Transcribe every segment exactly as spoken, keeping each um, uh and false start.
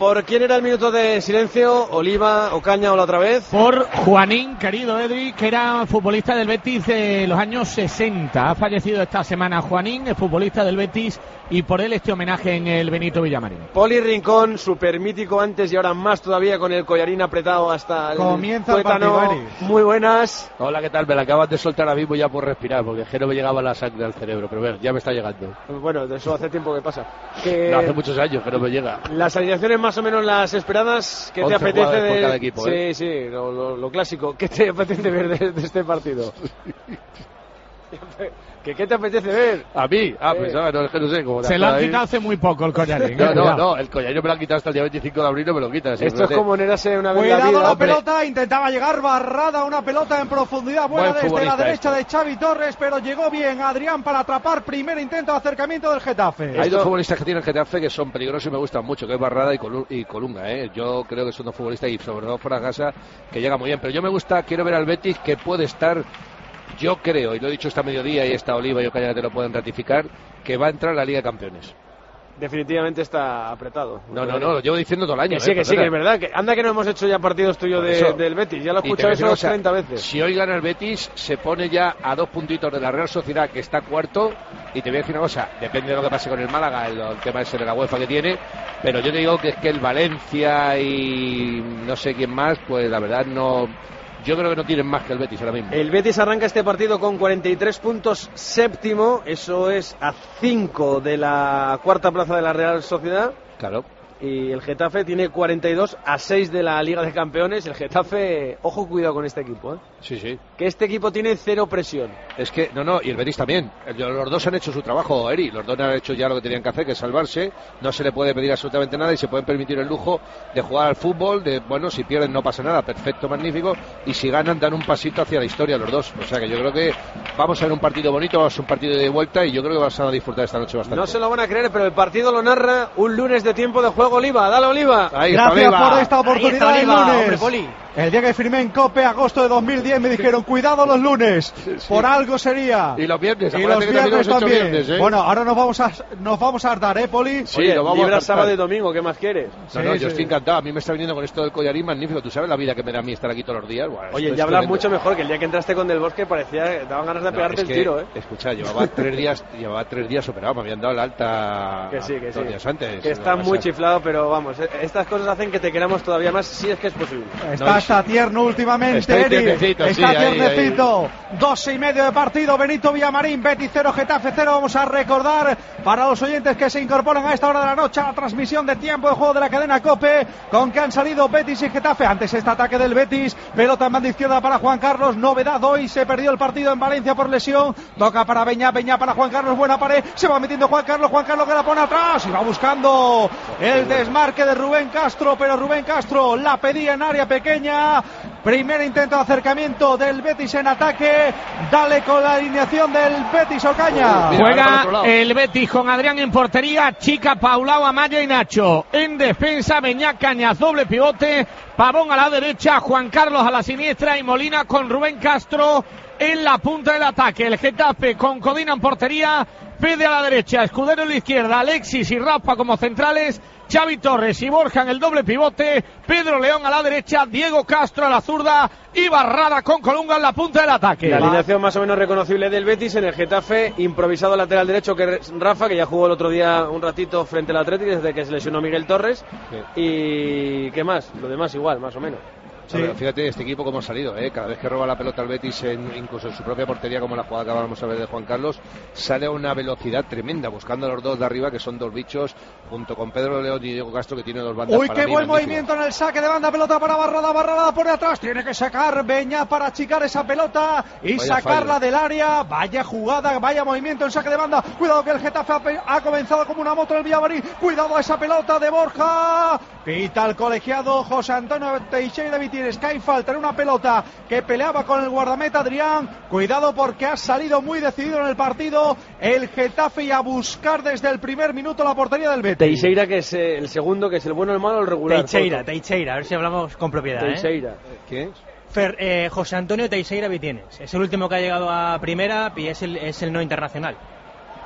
¿Por quién era el minuto de silencio? Oliva, Ocaña o la otra vez. Por Juanín, querido Edri, que era futbolista del Betis de los años sesenta. Ha fallecido esta semana Juanín, es futbolista del Betis, y por él este homenaje en el Benito Villamarín. Poli Rincón, super mítico antes y ahora más todavía, con el collarín apretado hasta el Comienza tuétano. Muy buenas. Hola, ¿qué tal? Me la acabas de soltar ahora mismo ya por respirar, porque es que no me llegaba la sangre al cerebro, pero bueno, ya me está llegando. Bueno, de eso hace tiempo que pasa. Que no, hace muchos años que no me llega. Las alineaciones más o menos las esperadas. ¿Qué te apetece de... por cada equipo, ¿eh? Sí, sí, lo, lo, lo clásico. ¿Qué te apetece ver de, de este partido? ¿Qué, ¿Qué te apetece ver? A mí, ah, eh. pues ah, no, es que no sé cómo. Se lo han quitado hace muy poco el collarín. No, no, no, el collarín me lo han quitado hasta el día veinticinco de abril, no me lo quitas. Esto es como en Érase una vez. Cuidado la, vida, la hombre. pelota, intentaba llegar Barrada, una pelota en profundidad buena Buen desde la derecha esto. de Xavi Torres, pero llegó bien Adrián para atrapar. Primer intento de acercamiento del Getafe. Hay Esto... dos futbolistas que tienen Getafe que son peligrosos y me gustan mucho, que es Barrada y, Colu y Colunga, ¿eh? Yo creo que son dos futbolistas y sobre todo fuera de casa que llega muy bien. Pero yo me gusta, quiero ver al Betis que puede estar. Yo creo, y lo he dicho esta mediodía y esta Oliva y Ocaña te lo pueden ratificar, que va a entrar a la Liga de Campeones. Definitivamente está apretado. No, no, no, lo llevo diciendo todo el año. Que sí, eh, que sí, que es verdad. Que anda que no hemos hecho ya partidos tuyos de, del Betis. Ya lo he escuchado eso cosa, treinta veces. Si hoy gana el Betis, se pone ya a dos puntitos de la Real Sociedad, que está cuarto. Y te voy a decir una cosa, depende de lo que pase con el Málaga, el, el tema ese de la UEFA que tiene. Pero yo te digo que es que el Valencia y no sé quién más, pues la verdad no... Yo creo que no tienen más que el Betis ahora mismo. El Betis arranca este partido con cuarenta y tres puntos, séptimo. Eso es a cinco de la cuarta plaza de la Real Sociedad. Claro. Y el Getafe tiene cuarenta y dos a seis de la Liga de Campeones. El Getafe, ojo, cuidado con este equipo, ¿eh? Sí, sí. Que este equipo tiene cero presión. Es que, no, no, y el Betis también. Los dos han hecho su trabajo, Eri. Los dos han hecho ya lo que tenían que hacer, que es salvarse. No se le puede pedir absolutamente nada y se pueden permitir el lujo de jugar al fútbol. De, bueno, si pierden no pasa nada, perfecto, magnífico. Y si ganan, dan un pasito hacia la historia los dos. O sea que yo creo que vamos a ver un partido bonito, vamos a ver un partido de vuelta y yo creo que vas a disfrutar esta noche bastante. No se lo van a creer, pero el partido lo narra un lunes de tiempo de juego. Oliva, dale Oliva. Ahí Gracias Oliva. Por esta oportunidad el lunes. Hombre, Poli. El día que firmé en COPE, agosto de dos mil diez, me dijeron, cuidado los lunes, sí, sí. Por algo sería. Y los viernes, y los viernes también. Viernes, ¿eh? Bueno, ahora nos vamos a nos vamos a hartar, ¿eh, Poli? Sí, Oye, lo vamos libra a sábado y domingo, ¿qué más quieres? No, sí, no, sí. yo estoy encantado. A mí me está viniendo con esto del collarín magnífico. Tú sabes la vida que me da a mí estar aquí todos los días. Bueno, Oye, ya hablas mucho mejor, que el día que entraste con Del Bosque parecía que daban ganas de no, pegarte es el que, tiro, ¿eh? Escucha, llevaba tres días llevaba tres días operado, me habían dado el alta que sí, que dos sí. días antes. Que está muy chiflado, pero vamos, estas cosas hacen que te queramos todavía más, si es que es posible. Está no, hasta tierno últimamente, está tiernecito, está sí, tiernecito. Ahí, ahí. Doce y medio de partido, Benito Villamarín, Betis cero, Getafe cero. Vamos a recordar para los oyentes que se incorporan a esta hora de la noche a la transmisión de tiempo de juego de la cadena COPE, con que han salido Betis y Getafe. Antes este ataque del Betis, pelota en banda izquierda para Juan Carlos, novedad hoy, se perdió el partido en Valencia por lesión, toca para Beñá, Beñá para Juan Carlos, buena pared, se va metiendo Juan Carlos, Juan Carlos que la pone atrás y va buscando el desmarque de Rubén Castro, pero Rubén Castro la pedía en área pequeña. Primer intento de acercamiento del Betis en ataque. Dale con la alineación del Betis, Ocaña. Mira, juega el Betis con Adrián en portería, Chica, Paulao, Amaya y Nacho. En defensa, Beñá, Cañas, doble pivote. Pavón a la derecha, Juan Carlos a la siniestra y Molina con Rubén Castro en la punta del ataque. El Getafe con Codina en portería, Fede a la derecha, Escudero en la izquierda, Alexis y Rafa como centrales, Xavi Torres y Borja en el doble pivote, Pedro León a la derecha, Diego Castro a la zurda y Barrada con Colunga en la punta del ataque. La alineación más o menos reconocible del Betis. En el Getafe, improvisado lateral derecho, que es Rafa, que ya jugó el otro día un ratito frente al Atlético desde que se lesionó Miguel Torres. Sí. Y ¿qué más? Lo demás igual, más o menos. Sí. Ver, fíjate este equipo cómo ha salido, ¿eh? Cada vez que roba la pelota al Betis, en, incluso en su propia portería, como la jugada que acabamos a ver de Juan Carlos, sale a una velocidad tremenda, buscando a los dos de arriba, que son dos bichos, junto con Pedro León y Diego Castro, que tiene dos bandas. Uy, para qué mí, buen magnífico. movimiento en el saque de banda, pelota para Barrada, Barrada por atrás, tiene que sacar Beñá para achicar esa pelota y vaya sacarla fallo del área. Vaya jugada, vaya movimiento en saque de banda. Cuidado que el Getafe ha, ha comenzado como una moto en el Villamarín. Cuidado a esa pelota de Borja. Pita el colegiado José Antonio Teixeira Vitieres, que hay falta en una pelota que peleaba con el guardameta Adrián. Cuidado porque ha salido muy decidido en el partido el Getafe y a buscar desde el primer minuto la portería del Betis. Teixeira, que es eh, el segundo, que es el bueno, el malo, el regular. Teixeira, Teixeira, a ver si hablamos con propiedad. Teixeira. ¿eh? ¿Quién es? Fer, eh, José Antonio Teixeira Vitienes. Es el último que ha llegado a primera y es el, es el no internacional.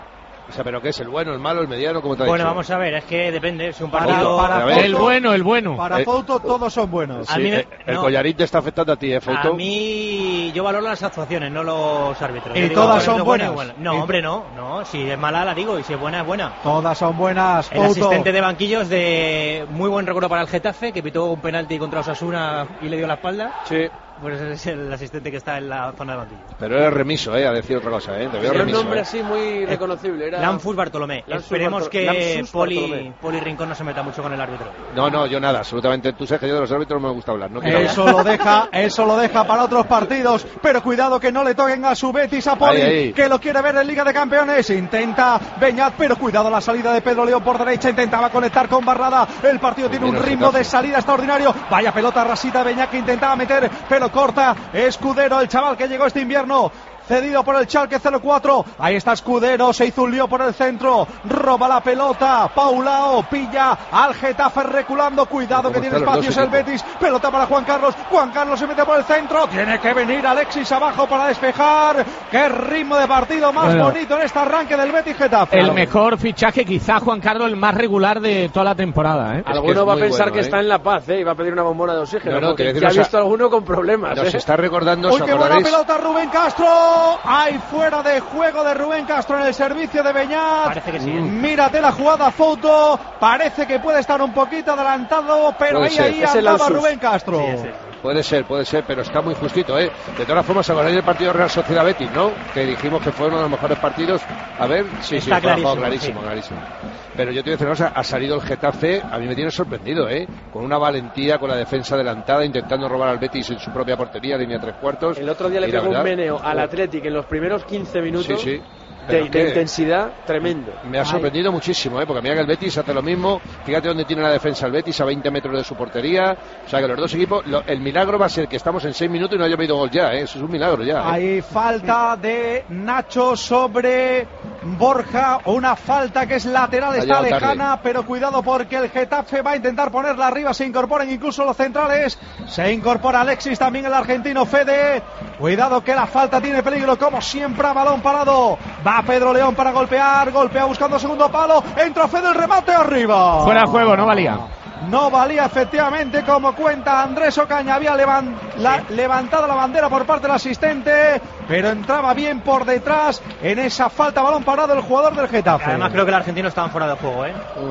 O sea, ¿pero qué es? ¿El bueno, el malo, el mediano? ¿Cómo te ha Bueno, dicho? vamos a ver, es que depende, si un Para- partido... para A ver. El bueno, el bueno. Para Eh, Fouto todos son buenos. A Sí, mí me- eh, el no. collarín te está afectando a ti, ¿eh, A Fouto? mí, yo valoro las actuaciones, no los árbitros. Y Yo digo, todas árbitro son bueno y buenas. bueno. No, Y- hombre, no, no. Si es mala, la digo, y si es buena, es buena. Todas son buenas. El Fouto. asistente de banquillos de muy buen recuerdo para el Getafe, que pitó un penalti contra Osasuna y le dio la espalda. Sí. Pues ese es el asistente que está en la zona de banquillos. Pero eres remiso, ¿eh? A decir otra cosa, ¿eh? Te veo Era un remiso, nombre ¿eh? así muy reconocible. Era... Lanfus Bartolomé. Lanfus Esperemos Bartol- que Lanfus Poli, Bartolomé. Poli Rincón no se meta mucho con el árbitro. No, no, yo nada, absolutamente. Tú sabes que yo de los árbitros no me gusta hablar. No quiero hablar. Eso lo deja, eso lo deja para otros partidos, pero cuidado que no le toquen a su Betis a Poli, Ahí, ahí. que lo quiere ver en Liga de Campeones. Intenta Beñat, pero cuidado la salida de Pedro León por derecha, intentaba conectar con Barrada. El partido tiene un Mira el ritmo Getafe. de salida extraordinario. Vaya pelota rasita de Beñat que intentaba meter, pero corta. Escudero, el chaval que llegó este invierno. Cedido por el Schalke cero cuatro. Ahí está Escudero. Se hizo un lío por el centro. Roba la pelota. Paulao pilla al Getafe reculando. Cuidado que ¿Cómo tiene están los espacios dos el Betis. Pelota para Juan Carlos. Juan Carlos se mete por el centro. Tiene que venir Alexis abajo para despejar. Qué ritmo de partido más Bueno. bonito en este arranque del Betis Getafe. El mejor fichaje, quizás Juan Carlos, el más regular de toda la temporada, ¿eh? que Alguno es va a muy pensar bueno, que ¿eh? está en La Paz, ¿eh? Y va a pedir una bombona de oxígeno. No, no, porque te voy a decir ya ha una visto alguno con problemas, Nos ¿eh? está recordando, Uy, ¿os qué buena acordáis? pelota Rubén Castro. Hay fuera de juego de Rubén Castro en el servicio de Beñat. Parece que sí, ¿eh? Mírate la jugada, Fouto. Parece que puede estar un poquito adelantado, pero Puede ahí, ser. ahí Es el andaba Alsus. Rubén Castro. Sí, ese. Puede ser, puede ser, pero está muy justito, ¿eh? De todas formas, acordáis del partido Real Sociedad Betis, ¿no? Que dijimos que fue uno de los mejores partidos. A ver, sí, sí, Está fue un juego clarísimo, clarísimo, sí. clarísimo. Pero yo te voy a decir una cosa, ha salido el Getafe, a mí me tiene sorprendido, ¿eh? Con una valentía, con la defensa adelantada, intentando robar al Betis en su propia portería, línea tres cuartos. El otro día le Y la pegó un verdad, meneo al oh, Athletic en los primeros quince minutos. Sí, sí. De, Pero de que intensidad tremendo. me ha sorprendido muchísimo, ¿eh? Porque mira que el Betis hace lo mismo. Fíjate dónde tiene la defensa el Betis, a veinte metros de su portería. O sea que los dos equipos, lo- el milagro va a ser que estamos en seis minutos y no haya habido gol ya, ¿eh? Eso es un milagro ya, ¿eh? Hay falta de Nacho sobre Borja, una falta que es lateral, Ha está llegado tarde. lejana, pero cuidado porque el Getafe va a intentar ponerla arriba, se incorporan incluso los centrales, se incorpora Alexis, también el argentino Fede, cuidado que la falta tiene peligro, como siempre a balón parado, va Pedro León para golpear, golpea buscando segundo palo, entra Fede, el remate arriba. Fuera de juego, no valía. No valía efectivamente, como cuenta Andrés Ocaña, había levan- la- levantado la bandera por parte del asistente, pero entraba bien por detrás en esa falta, balón parado el jugador del Getafe. Además creo que el argentino estaba fuera de juego, ¿eh?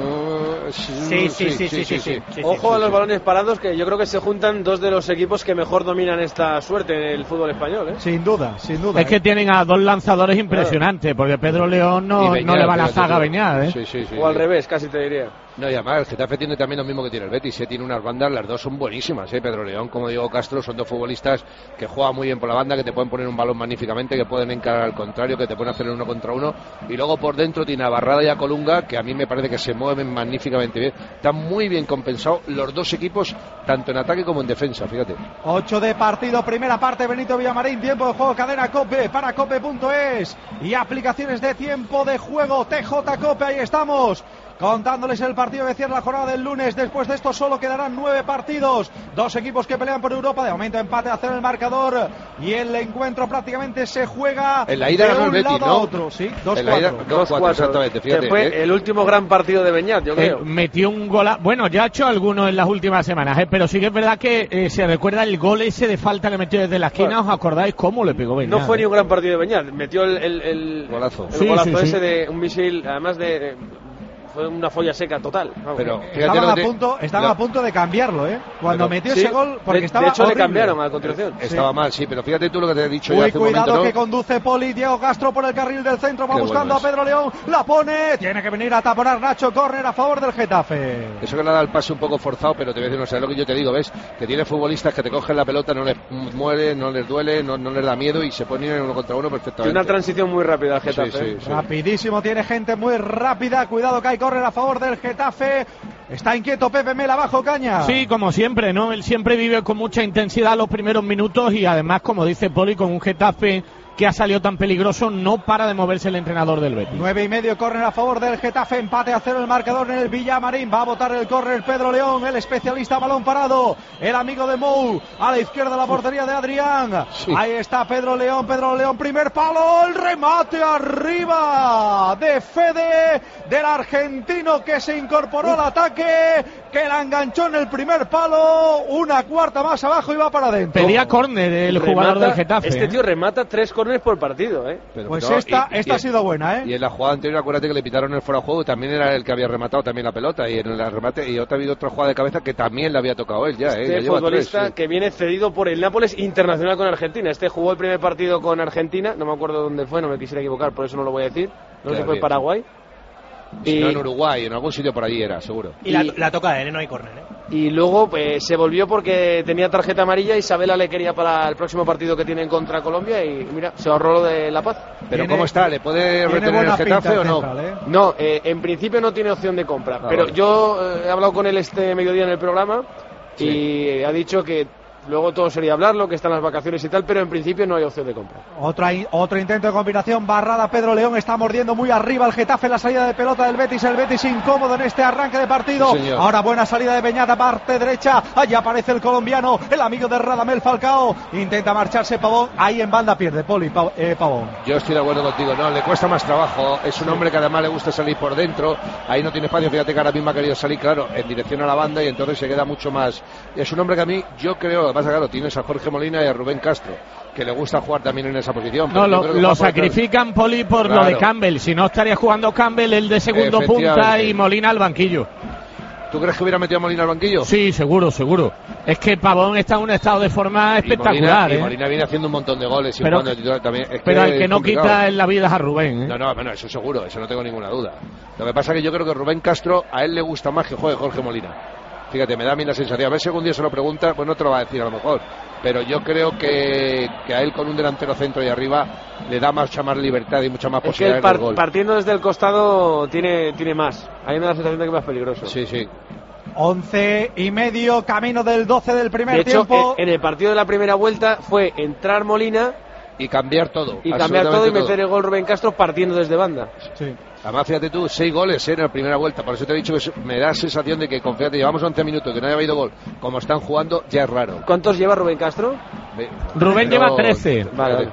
Uh, Sí, sí, sí, sí, sí, sí. sí, Ojo sí. a los balones parados, que yo creo que se juntan dos de los equipos que mejor dominan esta suerte en el fútbol español, ¿eh? Sin duda, sin duda. Es que tienen a dos lanzadores impresionantes, porque Pedro León Y no, Beñat, no le va a la fíjate zaga a tú. Beñat, ¿eh? Sí, sí, sí. O al revés, casi te diría. No, y además el Getafe tiene también lo mismo que tiene el Betis, ¿eh? Tiene unas bandas, las dos son buenísimas, ¿eh? Pedro León como Diego Castro son dos futbolistas que juegan muy bien por la banda, que te pueden poner un balón magníficamente, que pueden encarar al contrario, que te pueden hacer el uno contra uno, y luego por dentro tiene a Barrada y a Colunga, que a mí me parece que se mueven magníficamente bien. Están muy bien compensados los dos equipos, tanto en ataque como en defensa, fíjate. ocho de partido, primera parte, Benito Villamarín, tiempo de juego, cadena Cope, para cope punto es y aplicaciones de tiempo de juego, T J Cope, ahí estamos. Contándoles el partido que cierra la jornada del lunes. Después de esto solo quedarán nueve partidos. Dos equipos que pelean por Europa. De momento empate a cero el marcador. Y el encuentro prácticamente se juega En la ida de ganó el un Betis, lado a ¿no? otro. Sí, dos En la ida- cuatro. dos cuatro, exactamente, fíjate. Que fue ¿eh? el último gran partido de Beñat, yo Eh, creo. metió un gol, a- bueno, ya ha hecho algunos en las últimas semanas, ¿eh? Pero sí que es verdad que eh, se recuerda el gol ese de falta que metió desde la esquina. Bueno. ¿Os acordáis cómo le pegó Beñat? No fue eh? ni un gran partido de Beñat. Metió el, el, el Golazo. el Sí, golazo sí, sí. ese de un misil, además de. de- fue una folla seca total. Vamos. Pero fíjate Estaban, lo a que- punto, estaban lo- a punto de cambiarlo, ¿eh? Cuando Pero- metió Sí, ese gol, porque de, estaba de hecho horrible. le cambiaron a continuación. Estaba Sí. mal, sí, pero fíjate tú lo que te he dicho ya Uy, hace un cuidado momento, ¿no? que conduce Poli, Diego Castro por el carril del centro, va Qué buscando bueno a es. Pedro León, la pone, tiene que venir a taponar Nacho, córner a favor del Getafe. Eso que le ha dado el pase un poco forzado, pero te voy a decir, no sé lo que yo te digo, ¿ves? Que tiene futbolistas que te cogen la pelota, no les muere, no les duele, no, no les da miedo y se ponen en uno contra uno Tiene perfectamente. una transición muy rápida el Getafe. Sí, sí, ¿eh? sí. Rapidísimo, tiene gente muy rápida, cuidado que hay córner a favor del Getafe. Está inquieto Pepe Mel abajo, Caña. Sí, como siempre, ¿no? Él siempre vive con mucha intensidad los primeros minutos y además, como dice Poli, con un Getafe que ha salido tan peligroso, no para de moverse el entrenador del Betis. Nueve y medio, córner a favor del Getafe, empate a cero el marcador en el Villamarín. Va a botar el córner Pedro León, el especialista balón parado, el amigo de Mou, a la izquierda la portería de Adrián. Sí. Ahí está Pedro León, Pedro León, primer palo, el remate arriba de Fede, del argentino que se incorporó al ataque, que la enganchó en el primer palo, una cuarta más abajo y va para adentro. Pedía córner el remata, jugador del Getafe. Este tío remata tres córneres por partido, ¿eh? Pero, pues no, esta, y, esta y, ha sido buena, ¿eh? Y en la jugada anterior, acuérdate que le pitaron el fuera de juego, también era el que había rematado también la pelota, y en el remate, y otra ha habido otra jugada de cabeza que también le había tocado él ya, este ¿eh? Ya futbolista tres, sí. que viene cedido por el Nápoles internacional con Argentina. Este jugó el primer partido con Argentina, no me acuerdo dónde fue, no me quisiera equivocar, por eso no lo voy a decir. No sé si fue Paraguay. Si y... no en Uruguay, en algún sitio por allí era, seguro. Y, y la, la toca él, no hay córner, ¿eh? Y luego pues se volvió porque tenía tarjeta amarilla. Isabela le quería para el próximo partido que tienen contra Colombia y mira, se ahorró lo de La Paz. Pero tiene, ¿cómo está? ¿Le puede retener el Getafe o no? Central, ¿eh? No, eh, en principio no tiene opción de compra. Ah, pero vale. yo eh, he hablado con él este mediodía en el programa sí. y ha dicho que luego todo sería hablarlo, que están las vacaciones y tal, pero en principio no hay opción de compra. Otra, otro intento de combinación, barrada Pedro León, está mordiendo muy arriba el Getafe, la salida de pelota del Betis, el Betis incómodo en este arranque de partido. Sí, ahora buena salida de Beñat, parte derecha, allá aparece el colombiano, el amigo de Radamel Falcao, intenta marcharse Pavón, ahí en banda pierde Poli, Pav eh, Pavón. Yo estoy de acuerdo contigo, no, le cuesta más trabajo, es un hombre que además le gusta salir por dentro, ahí no tiene espacio, fíjate que ahora mismo ha querido salir, claro, en dirección a la banda y entonces se queda mucho más. Es un hombre que a mí, yo creo, además claro, tienes a Jorge Molina y a Rubén Castro, que le gusta jugar también en esa posición. No, lo, lo sacrifican, Poli, por claro. lo de Campbell. Si no, estaría jugando Campbell el de segundo punta y Molina al banquillo. ¿Tú crees que hubiera metido a Molina al banquillo? Sí, seguro, seguro. Es que Pavón está en un estado de forma espectacular. Y Molina, ¿eh? y Molina viene haciendo un montón de goles. Y pero jugando titular también. Es pero que el que no complicado. quita en la vida es a Rubén. ¿eh? No, no, bueno, eso seguro, eso no tengo ninguna duda. Lo que pasa es que yo creo que Rubén Castro, a él le gusta más que juegue Jorge Molina. Fíjate, me da a mí la sensación, a ver si algún día se lo pregunta, pues no te lo va a decir a lo mejor, pero yo creo que, que a él con un delantero centro y arriba le da mucha más libertad y mucha más es posibilidad que par del gol. Partiendo desde el costado tiene, tiene más, a mí me da la sensación de que es más peligroso. Sí, sí. Once y medio, camino del doce del primer de hecho, tiempo. En el partido de la primera vuelta fue entrar Molina y cambiar todo. Y cambiar todo y meter todo. El gol Rubén Castro partiendo desde banda. Sí. Además, fíjate tú, seis goles en la primera vuelta. Por eso te he dicho que me da sensación de que, confíate, llevamos once minutos, que no haya habido gol. Como están jugando, ya es raro. ¿Cuántos lleva Rubén Castro? Ve, Rubén no, lleva trece. Vale, vale.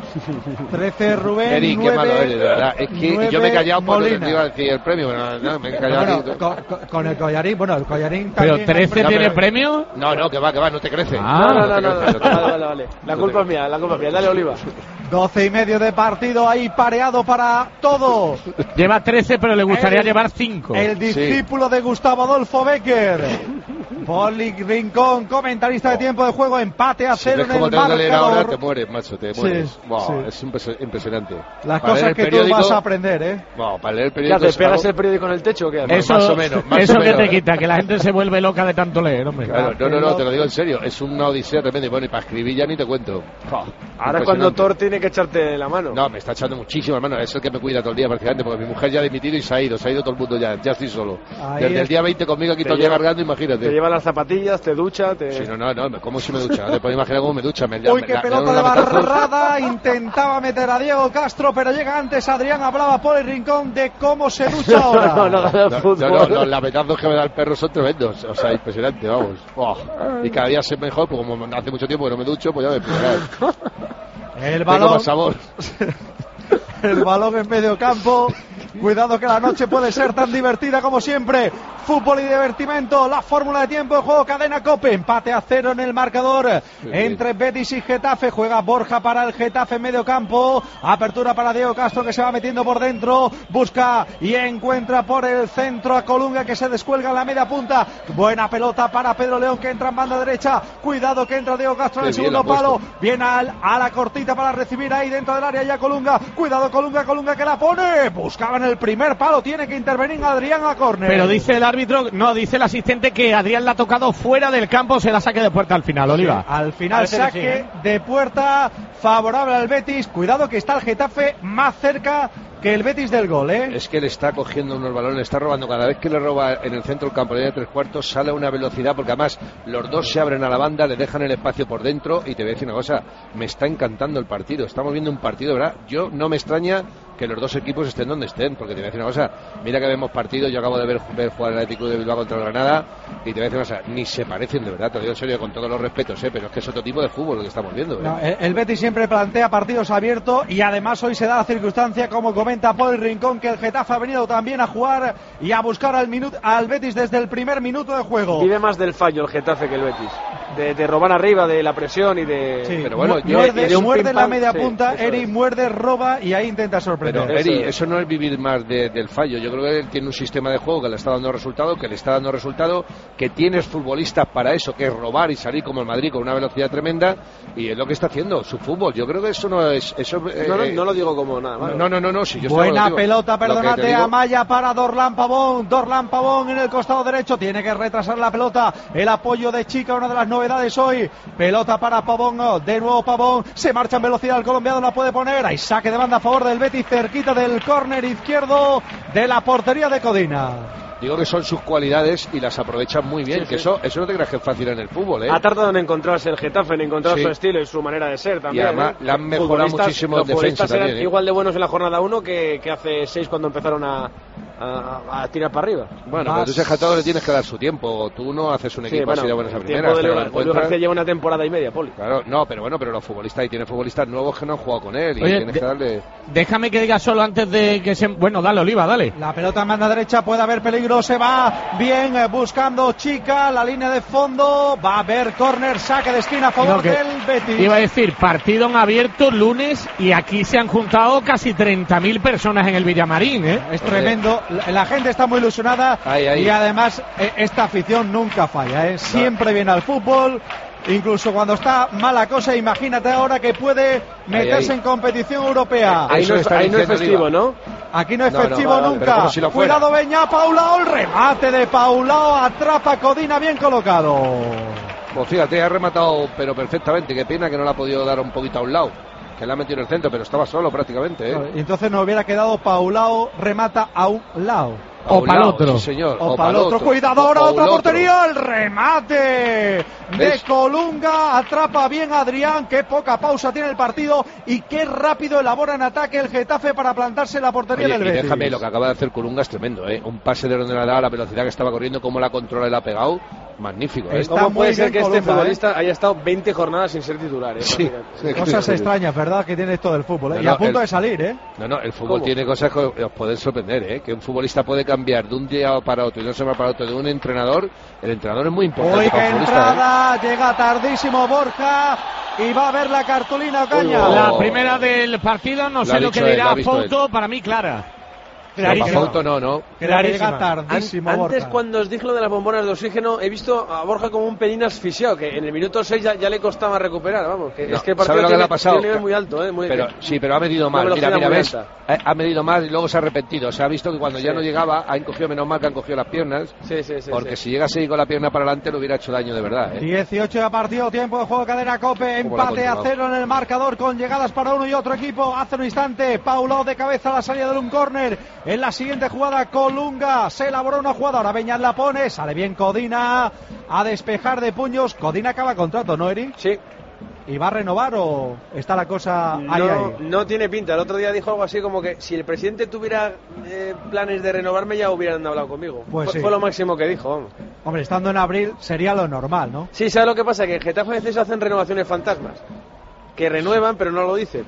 trece Rubén, Eri, nueve, qué malo eres, de verdad. Es que yo me he callado porque te iba a decir el premio, pero no, me he callado. Bueno, con, con el collarín, bueno, el collarín ¿Pero trece tiene pero, premio? No, no, que va, que va, no te crece. Ah, no, no, no, no, no, no, vale, vale, vale. La culpa es mía, la culpa es mía, dale Oliva. doce y medio de partido ahí pareado para todo. Lleva trece, pero le gustaría el, llevar cinco. El discípulo sí. de Gustavo Adolfo Becker. Poli Rincón, comentarista de tiempo de juego, empate a cero si en el marcador. Ahora te mueres, macho, te mueres. Sí, wow, sí. Es impresionante. Las para cosas que tú vas a aprender, ¿eh? Wow, para leer el periódico. ¿Qué haces? ¿Pegas el periódico en el techo o qué haces? Eso, más o menos. Más eso o menos. que te quita, que la gente se vuelve loca de tanto leer, hombre. Claro, no, no, no, te lo digo en serio. Es una odisea tremenda. Bueno, y para escribir ya ni te cuento. Oh, ahora es cuando Thor tiene que echarte la mano. No, me está echando muchísimo la mano. Es el que me cuida todo el día prácticamente, porque mi mujer ya ha dimitido y se ha ido. Se ha ido todo el mundo ya. Ya estoy solo. Ahí Desde es. el día veinte conmigo aquí todo el día cargando, imagínate. Te lleva las zapatillas, te ducha, te... Sí, no, no, no. ¿Cómo si me ducha? No te puedes imaginar cómo me ducha. Me, Uy, me, qué me, pelota me, de barrada. Intentaba meter a Diego Castro, pero llega antes Adrián. Hablaba por el rincón de cómo se ducha ahora. no, no, no, no, no, no, no, los lametazos que me da el perro son tremendos. O sea, impresionante, vamos. Oh. Y cada día sé mejor, porque como hace mucho tiempo que no me ducho, pues ya me explicarás. El balón. Más sabor. El balón en medio campo. Cuidado que la noche puede ser tan divertida como siempre. Fútbol y divertimento, la fórmula de tiempo de juego, Cadena COPE, empate a cero en el marcador entre Betis y Getafe. Juega Borja para el Getafe en medio campo, apertura para Diego Castro que se va metiendo por dentro, busca y encuentra por el centro a Colunga que se descuelga en la media punta. Buena pelota para Pedro León que entra en banda derecha, cuidado que entra Diego Castro en el segundo palo, viene al, a la cortita para recibir ahí dentro del área ya Colunga, cuidado Colunga, Colunga que la pone, buscaba en el primer palo, tiene que intervenir Adrián a córner. Pero dice el árbitro, no, dice el asistente que Adrián la ha tocado fuera del campo, se la saque de puerta al final, Oliva. Sí, al final saque sí, ¿eh? de puerta favorable al Betis. Cuidado que está el Getafe más cerca que el Betis del gol, ¿eh? Es que le está cogiendo unos balones, le está robando. Cada vez que le roba en el centro del campo, de tres cuartos, sale a una velocidad, porque además los dos se abren a la banda, le dejan el espacio por dentro. Y te voy a decir una cosa, me está encantando el partido. Estamos viendo un partido, ¿verdad? Yo no me extraña que los dos equipos estén donde estén, porque te voy a decir una cosa, mira que vemos partidos, yo acabo de ver, ver jugar el Atlético de Bilbao contra el Granada, y te voy a decir una cosa, ni se parecen de verdad, te lo digo en serio, con todos los respetos, ¿eh? Pero es que es otro tipo de fútbol lo que estamos viendo, ¿eh? No, el, el Betis siempre plantea partidos abiertos, y además hoy se da la circunstancia, como comenta Paul Rincón, que el Getafe ha venido también a jugar y a buscar al, minut, al Betis desde el primer minuto de juego. Vive más del fallo el Getafe que el Betis, de, de robar arriba, de la presión y de... Sí, pero bueno, mu muerde, yo, muerde la media sí, punta, Eri muerde, roba y ahí intenta sorprender. Pero Eri, eso no es vivir más de, del fallo. Yo creo que él tiene un sistema de juego que le está dando resultado, que le está dando resultado, que tienes futbolistas para eso, que es robar y salir como el Madrid con una velocidad tremenda, y es lo que está haciendo su fútbol. Yo creo que eso no es... Eso, eh, no, no, no lo digo como nada malo. No, no, no, no, si yo Buena digo, pelota, perdónate, digo... Amaya para Dorlan Pavón. Dorlan Pavón en el costado derecho, tiene que retrasar la pelota. El apoyo de Chica, una de las novedades hoy. Pelota para Pavón, de nuevo Pavón, se marcha en velocidad, el colombiano la puede poner. Hay saque de banda a favor del Betis, cerquita del córner izquierdo de la portería de Codina. Digo que son sus cualidades y las aprovechan muy bien, sí, que sí. Eso, eso no te creas que es fácil en el fútbol, ¿eh? Ha tardado en encontrarse el Getafe, en encontrar sí. su estilo y su manera de ser también. Y además ¿eh? le han mejorado muchísimo en defensa también, eran ¿eh? igual de buenos en la jornada uno que, que hace seis cuando empezaron a, a, a tirar para arriba. Bueno, Más... pero tú ese Getafe le tienes que dar su tiempo. Tú no haces un equipo sí, bueno, así de buenas a primeras. El tiempo de Luis García lleva una temporada y media, Poli. Claro, no, pero bueno, pero los futbolistas, y tiene futbolistas nuevos que no han jugado con él. Y Oye, tienes que darle... Déjame que diga solo antes de que se... Bueno, dale, Oliva, dale. La pelota en banda derecha, puede haber peligro, se va bien eh, buscando Chica, la línea de fondo, va a haber córner, saque de esquina a favor no, del Betis. Iba a decir, partido en abierto lunes y aquí se han juntado casi treinta mil personas en el Villamarín, ¿eh? Es tremendo, la, la gente está muy ilusionada ahí, ahí. Y además eh, esta afición nunca falla, ¿eh? Siempre no. viene al fútbol. Incluso cuando está mala cosa, imagínate ahora que puede meterse ahí, ahí. en competición europea. Ahí no, es, ahí no es festivo, ¿no? Aquí no es no, festivo no, no, nunca. Si Cuidado Beñá, Paulao, el remate de Paulao, atrapa Codina, bien colocado. Pues fíjate, ha rematado pero perfectamente. Qué pena que no le ha podido dar un poquito a un lado, que le ha metido en el centro, pero estaba solo prácticamente, ¿eh? Y entonces nos hubiera quedado Paulao, remata a un lado. O para el otro. Sí, señor. O, o para el otro. Cuidado ahora, otra portería. El remate de Colunga. Atrapa bien Adrián. Qué poca pausa tiene el partido. Y qué rápido elabora en ataque el Getafe para plantarse en la portería Oye, del y Betis. Déjame, lo que acaba de hacer Colunga es tremendo, ¿eh? Un pase de donde la da, la velocidad que estaba corriendo, cómo la controla y la ha pegado. Magnífico, ¿eh? ¿Cómo puede ser que Colunga, este futbolista ¿eh? haya estado veinte jornadas sin ser titular? ¿eh? Sí. Sí. Cosas extrañas, ¿verdad? Que tiene esto del fútbol, ¿eh? No, y a no, punto el... de salir, ¿eh? No, no, el fútbol ¿Cómo? tiene cosas que os pueden sorprender, ¿eh? Que un futbolista puede cambiar de un día para otro y no se va para otro de un entrenador. El entrenador es muy importante. Hoy para que el futbolista, entrada, ¿eh? Llega tardísimo Borja y va a ver la cartulina Ocaña. Oh. La primera del partido, no sé lo, lo que dirá Fouto, para mí clara. Clarísimo. No, Fouto no, no. Llega tardísimo An Borja. Antes cuando os dije lo de las bombonas de oxígeno, he visto a Borja como un pelín asfixiado, que en el minuto seis ya, ya le costaba recuperar, vamos. Que no, es que el partido partido lo que tiene, le ha pasado? Tiene un nivel muy alto, ¿eh? Muy, pero, que, sí, pero ha medido mal. Mira, mira, ves. Ha, ha medido mal y luego se ha arrepentido. O sea, ha visto que cuando sí. ya no llegaba, ha encogido menos mal que han cogido las piernas. Sí, sí, sí. Porque sí. si llegase ahí con la pierna para adelante, le hubiera hecho daño de verdad, ¿eh? dieciocho de partido, tiempo de juego, cadena Cope, empate a cero en el marcador con llegadas para uno y otro equipo. Hace un instante, Paulo de cabeza a la salida de un córner. En la siguiente jugada, Colunga se elaboró una jugada, ahora Beñat la pone, sale bien Codina a despejar de puños. Codina acaba contrato, ¿no, Eri? Sí. ¿Y va a renovar o está la cosa ahí, no, ahí? No tiene pinta. El otro día dijo algo así como que si el presidente tuviera eh, planes de renovarme ya hubieran hablado conmigo. Pues fue, sí. fue lo máximo que dijo. Vamos. Hombre, estando en abril sería lo normal, ¿no? Sí, ¿sabes lo que pasa? Que en Getafe a veces hacen renovaciones fantasmas. Que renuevan pero no lo dicen.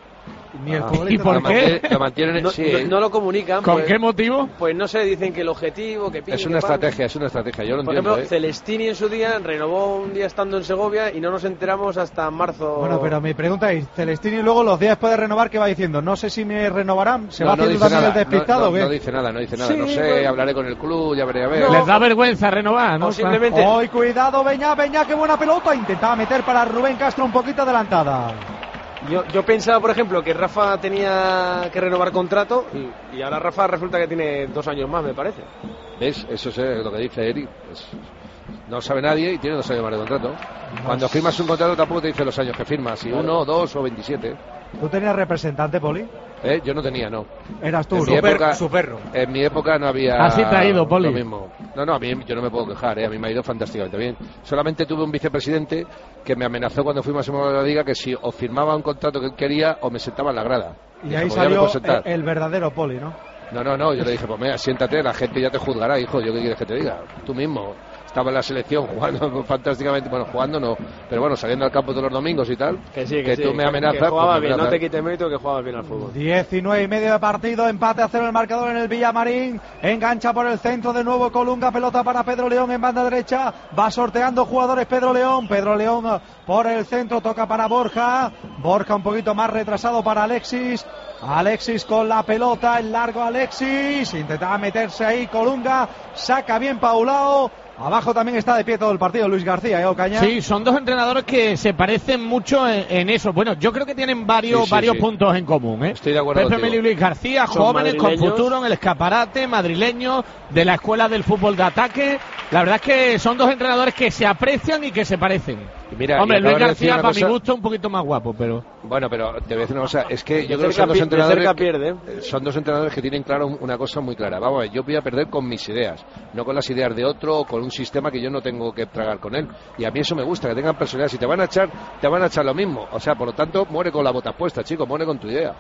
Ni el ah. ¿Y por qué? Lo mantienen, no, sí. no, no lo comunican. ¿Con pues, qué motivo? Pues no sé, dicen que el objetivo, que pide, Es una que estrategia, es una estrategia, yo lo Por entiendo. ejemplo, ¿eh? Celestini en su día renovó un día estando en Segovia y no nos enteramos hasta marzo. Bueno, pero mi pregunta es, Celestini luego los días después de renovar, ¿qué va diciendo? No sé si me renovarán, ¿se no, va no haciendo también nada, el despistado no, no, o qué? no dice nada, no dice nada, Sí, no sé, bueno. hablaré con el club, ya veré a ver. No. Les da vergüenza renovar, ¿no? O simplemente... Hoy cuidado, Beñá, Beñá, qué buena pelota, intentaba meter para Rubén Castro un poquito adelantada. Yo, yo pensaba, por ejemplo, que Rafa tenía que renovar contrato y, y ahora Rafa resulta que tiene dos años más, me parece. ¿Ves? Eso es lo que dice Eric. Es, no sabe nadie y tiene dos años más de contrato. Cuando firmas un contrato tampoco te dice los años que firmas, si uno, dos o veintisiete. ¿Tú tenías representante, Poli? ¿Eh? Yo no tenía, no. Eras tú, en su, mi per, época, su perro. En mi época no había. Así te ha ido, Poli. Lo mismo. No, no, a mí yo no me puedo quejar, ¿eh? A mí me ha ido fantásticamente bien. Solamente tuve un vicepresidente que me amenazó cuando fuimos a la liga que si o firmaba un contrato que él quería o me sentaba en la grada. Y, y ahí dije, salió el, el verdadero Poli, ¿no? No, no, no, yo le dije, pues mira, siéntate, la gente ya te juzgará, hijo, ¿yo qué quieres que te diga? Tú mismo. Estaba en la selección jugando fantásticamente, bueno, jugando no, pero bueno, saliendo al campo todos los domingos y tal. Que sí, que, que sí, tú me que, amenazas. que jugaba pues me bien, amenazas. no te quite mérito que jugaba bien al fútbol. diecinueve y medio de partido, empate a cero el marcador en el Villamarín. Engancha por el centro de nuevo Colunga, pelota para Pedro León en banda derecha. Va sorteando jugadores Pedro León. Pedro León por el centro, toca para Borja. Borja un poquito más retrasado para Alexis. Alexis con la pelota, el largo Alexis. Intentaba meterse ahí Colunga. Saca bien Paulao. Abajo también está de pie todo el partido Luis García, ¿eh, Ocaña? Sí, son dos entrenadores que se parecen mucho en, en eso. Bueno, yo creo que tienen varios sí, sí, varios sí. puntos en común, ¿eh? Estoy de acuerdo Pepe contigo. Mel y Luis García, Son jóvenes con madrileños. futuro en el escaparate madrileño de la escuela del fútbol de ataque. La verdad es que son dos entrenadores que se aprecian y que se parecen. Y mira, Hombre, y Luis acabas de decir García, una para cosa- mi gusto, un poquito más guapo, pero... Bueno, pero te voy a decir una cosa, es que yo De creo que cerca son dos pi- de entrenadores cerca que- pierde. eh, son dos entrenadores que tienen claro un- una cosa muy clara. Vamos a ver, yo voy a perder con mis ideas, no con las ideas de otro o con un sistema que yo no tengo que tragar con él. Y a mí eso me gusta, que tengan personalidad. Si te van a echar, te van a echar lo mismo. O sea, por lo tanto, muere con la bota puesta, chico, muere con tu idea.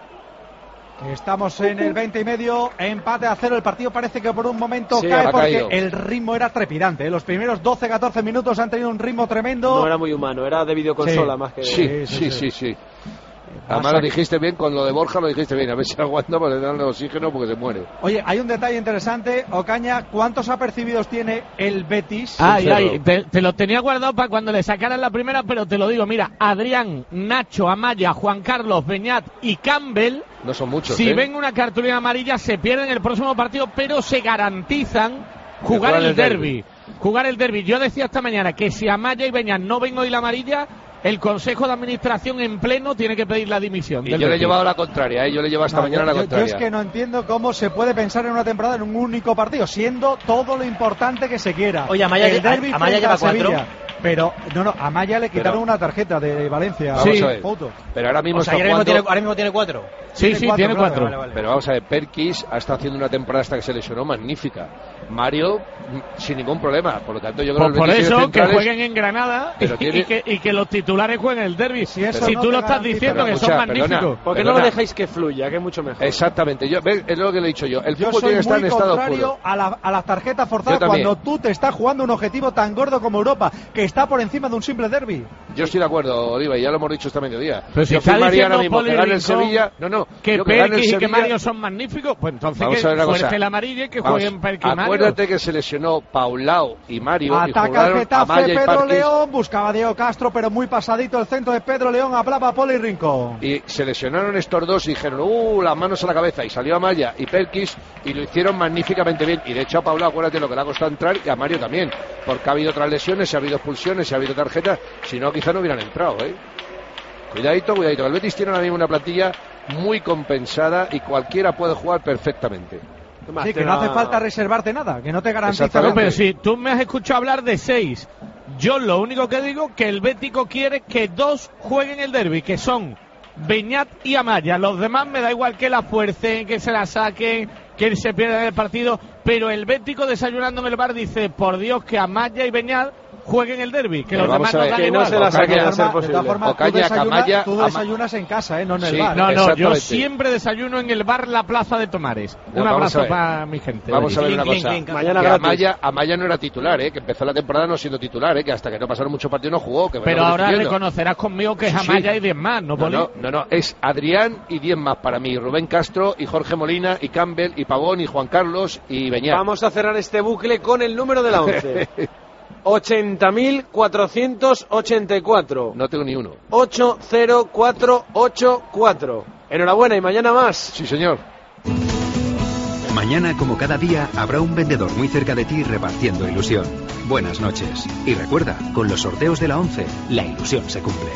Estamos en el veinte y medio, empate a cero. El partido parece que por un momento Sí, cae ha porque caído. el ritmo era trepidante, ¿eh? Los primeros doce catorce minutos han tenido un ritmo tremendo. No era muy humano, era de videoconsola Sí. más que... Sí, sí, sí, sí. Además lo dijiste bien, con lo de Borja lo dijiste bien. A ver si aguanta para darle oxígeno porque se muere. Oye, hay un detalle interesante, Ocaña, ¿cuántos apercibidos tiene el Betis? Ay, cerdo. ay, te, te lo tenía guardado para cuando le sacaran la primera, pero te lo digo, mira, Adrián, Nacho, Amaya, Juan Carlos, Beñat y Campbell, No son muchos, si ¿eh? ven una cartulina amarilla, se pierden el próximo partido, pero se garantizan jugar jugar el el derbi. Jugar el derbi. Yo decía esta mañana que si Amaya y Beñat no ven hoy la amarilla, el Consejo de Administración en pleno tiene que pedir la dimisión. Y del yo le he Betis. llevado la contraria, ¿eh? Yo le he llevado esta No, mañana yo, la yo- yo contraria. es que no entiendo cómo se puede pensar en una temporada en un único partido, siendo todo lo importante que se quiera. Oye, Amaya el lle- derbi Amaya frente lleva a Sevilla. cuatro. Pero, no, no, a Amaya le quitaron Pero- una tarjeta de Valencia. Vamos Sí. a ver. Foto. Pero ahora mismo O sea, está ahora mismo, jugando... tiene, ahora mismo tiene cuatro. Sí, Tiene sí, cuatro, tiene claro, cuatro. vale, vale. Pero vamos a ver, Perkis ha estado haciendo una temporada hasta que se lesionó magnífica. Mario, mm, sin ningún problema. Por lo tanto, yo creo Pues que por el Betis eso tiene que centrales- jueguen en Granada Pero y, tiene- y que, y que los titulares jueguen el derbi. Si eso si no tú te lo estás garantiza- diciendo Pero que escucha, son perdona. magníficos. ¿Por qué no Perdona. lo dejáis que fluya? Que es mucho mejor. Exactamente, yo, ¿ves? Es lo que le he dicho yo. El Yo fútbol soy tiene que estar muy en estado contrario puro. a, la- a las tarjetas Yo forzadas también. cuando tú te estás jugando un objetivo tan gordo como Europa, que está por encima de un simple derbi. Yo estoy de acuerdo, Oliva, y ya lo hemos dicho esta mediodía. Pero si yo está firmaría ahora diciendo mismo que Poli gane el Rincón Sevilla. No, no. Que yo que gane el Perkis y que Sevilla- Mario son magníficos, pues entonces Vamos que a ver una fuerce cosa. el amarillo y que Vamos, jueguen Perkis y Mario. acuérdate que se lesionó Paulao y Mario y Ataca el jugaron Getafe, Amaya y Pedro Parkis. León, buscaba a Diego Castro, pero muy pasadito el centro de Pedro León, hablaba Poli Rincón. Y se lesionaron estos dos y dijeron, uh, las manos a la cabeza. Y salió Amaya y Perkis y lo hicieron magníficamente bien. Y de hecho a Paulao, acuérdate lo que le ha costado entrar, y a Mario también. Porque ha habido otras lesiones, ha habido expulsiones, ha habido tarjetas. Si no, quizá no hubieran entrado, ¿eh? Cuidadito, cuidadito. El Betis tiene ahora mismo una plantilla muy compensada y cualquiera puede jugar perfectamente. Más Sí, te que no da- hace falta reservarte nada, que no te garantiza Exactamente. No, pero nada. si tú me has escuchado hablar de seis, yo lo único que digo que el Bético quiere que dos jueguen el derbi, que son Beñat y Amaya. Los demás me da igual que la fuercen, que se la saquen, que se pierdan el partido, pero el Bético desayunando en el bar dice, por Dios, que Amaya y Beñat jueguen el derbi, que Pero los vamos demás a nos ver, dan que no igual. se la De saquen todas a ser formas- de posible. todas formas, tú, Ocaña, desayunas, Camaya, tú Ama- desayunas en casa, ¿eh? No en el Sí, bar. No, no, yo Exactamente. siempre desayuno en el bar La Plaza de Tomares. No, Un vamos a abrazo ver. para mi gente. Vamos a ver Clink, una clink, cosa. clink. Mañana Que gratis. Amaya, Amaya no era titular, ¿eh? Que empezó la temporada no siendo titular, ¿eh? Que hasta que no pasaron muchos partidos no jugó. Que Pero me lo ahora estoy viendo. reconocerás conmigo que es Sí, sí. Amaya y diez más, ¿no, No, Poli? no, no, no, es Adrián y diez más para mí. Rubén Castro y Jorge Molina y Campbell y Pavón y Juan Carlos y Beñat. Vamos a cerrar este bucle con el número de la once. ochenta mil cuatrocientos ochenta y cuatro. No tengo ni uno. ocho cero cuatro ocho cuatro. Enhorabuena y mañana más. Sí, señor. Mañana, como cada día, habrá un vendedor muy cerca de ti repartiendo ilusión. Buenas noches. Y recuerda, con los sorteos de la once, la ilusión se cumple.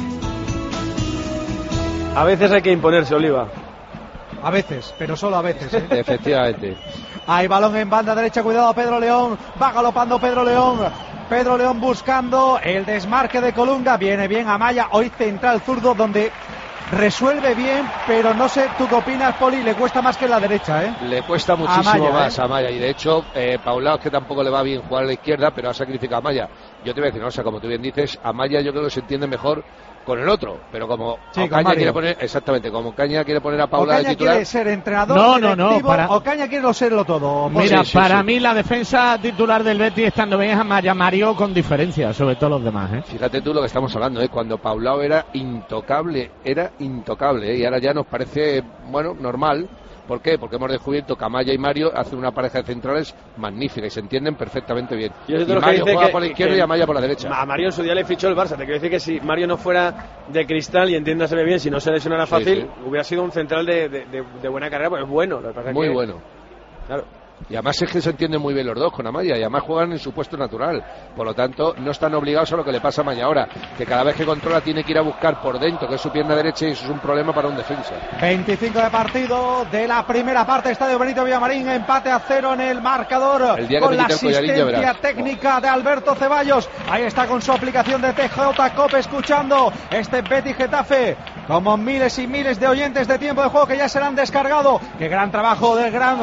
A veces hay que imponerse, Oliva. A veces, pero solo a veces, ¿eh? Efectivamente. Hay balón en banda derecha, cuidado Pedro León, va galopando Pedro León. Pedro León buscando el desmarque de Colunga, viene bien Amaya, hoy central zurdo donde resuelve bien, pero no sé, ¿tú qué opinas, Poli? Le cuesta más que en la derecha, ¿eh? Le cuesta muchísimo Amaya, más ¿eh? a Amaya, y de hecho, eh, Paulao es que tampoco le va bien jugar a la izquierda, pero ha sacrificado a Amaya. Yo te voy a decir, no, o sea, como tú bien dices, Amaya yo creo que se entiende mejor con el otro, pero como Sí, Ocaña quiere poner, exactamente, como Ocaña quiere poner a Paula de Ocaña titular. quiere ser entrenador, No, no, no, directivo, para- Ocaña quiere serlo todo. Poli. Mira, Sí, sí, para sí. mí la defensa titular del Betis estando bien es Amaya, Mario con diferencia sobre todos los demás, ¿eh? Fíjate tú lo que estamos hablando, ¿eh? Cuando Paulao era intocable, era intocable, ¿eh? Y ahora ya nos parece, bueno, normal. ¿Por qué? Porque hemos descubierto que Amaya y Mario hacen una pareja de centrales magnífica y se entienden perfectamente bien. Yo soy de Y los que Mario dice juega que- por la izquierda que- y Amaya por la derecha. A Mario en su día le fichó el Barça. Te quiero decir que si Mario no fuera de cristal, y entiéndaseme bien, si no se lesionara Sí, fácil, sí. hubiera sido un central de, de, de- de buena carrera, pues es bueno. Lo que pasa es Muy que- bueno. Claro. Y además es que se entienden muy bien los dos con Amaya, y además juegan en su puesto natural. Por lo tanto, no están obligados a lo que le pasa a Amaya ahora, que cada vez que controla tiene que ir a buscar por dentro, que es su pierna derecha, y eso es un problema para un defensa. veinticinco de partido de la primera parte, Estadio Benito Villamarín, empate a cero en el marcador, El día que con me la quite el collarín, ya asistencia verás. técnica de Alberto Ceballos. Ahí está con su aplicación de T J Cope, escuchando este Betis Getafe, como miles y miles de oyentes de Tiempo de Juego que ya se la han descargado. Qué gran trabajo del gran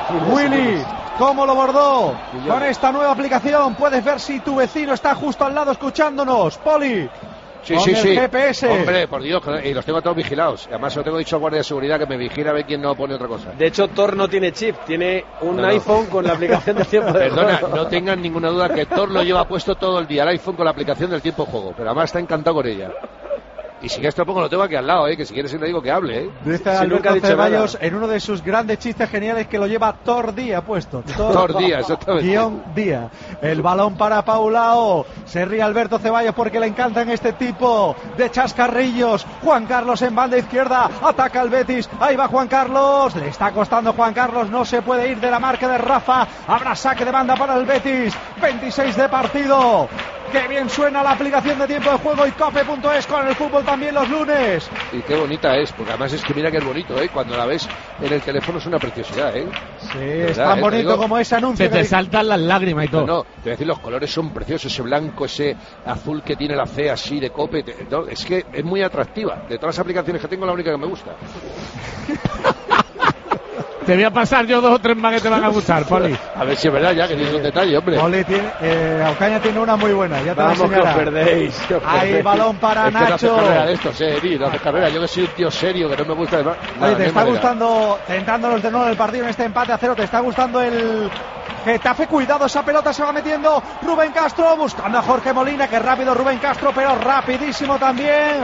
Willy. ¿Cómo lo bordó? Con esta nueva aplicación puedes ver si tu vecino está justo al lado escuchándonos. Poli. Sí, con sí, el sí. G P S. Hombre, por Dios, y los tengo todos vigilados. Además, lo tengo dicho al guardia de seguridad que me vigila a ver quién no pone otra cosa. De hecho, Thor no tiene chip, tiene un No, no. iPhone con la aplicación de tiempo de Perdona, juego. no tengan ninguna duda que Thor lo lleva puesto todo el día, el iPhone con la aplicación del tiempo de juego, pero además está encantado con ella. Y si esto pongo lo tengo aquí al lado, ¿eh? Que si quieres le digo que hable, ¿eh? Dice Si Alberto nunca ha dicho Ceballos nada. en uno de sus grandes chistes geniales que lo lleva Tordía puesto. Tordía, exactamente. Guión día. El balón para Paulao. Se ríe Alberto Ceballos porque le encantan este tipo de chascarrillos. Juan Carlos en banda izquierda. Ataca al Betis. Ahí va Juan Carlos. Le está costando Juan Carlos. No se puede ir de la marca de Rafa. Habrá saque de banda para el Betis. veintiséis de partido. Qué bien suena la aplicación de tiempo de juego y cope punto es con el fútbol también los lunes. Y qué bonita es, porque además es que mira que es bonito, ¿eh? Cuando la ves en el teléfono es una preciosidad, ¿eh? Sí, ¿Verdad, es tan eh? bonito Te digo, como ese anuncio. Se te que- saltan las lágrimas y todo. No, no, te voy a decir, los colores son preciosos, ese blanco, ese azul que tiene la C así de cope, te- no, es que es muy atractiva. De todas las aplicaciones que tengo, la única que me gusta. Te voy a pasar yo dos o tres más que te van a gustar, Poli. A ver si es verdad ya, que tienes un detalle, hombre. Oli tiene, eh, Ocaña tiene una muy buena, ya te la Vamos, que os enseñará. perdéis. que os Ahí perdéis. balón para Es que no haces Nacho. carrera de estos, eh, Eri, no haces carrera. Yo que soy un tío serio, que no me gusta de más. Oye, Nada, te no está hay manera. gustando, tentándonos de nuevo el partido en este empate a cero, te está gustando el Getafe, cuidado, esa pelota se va metiendo Rubén Castro, buscando a Jorge Molina, que rápido Rubén Castro, pero rapidísimo también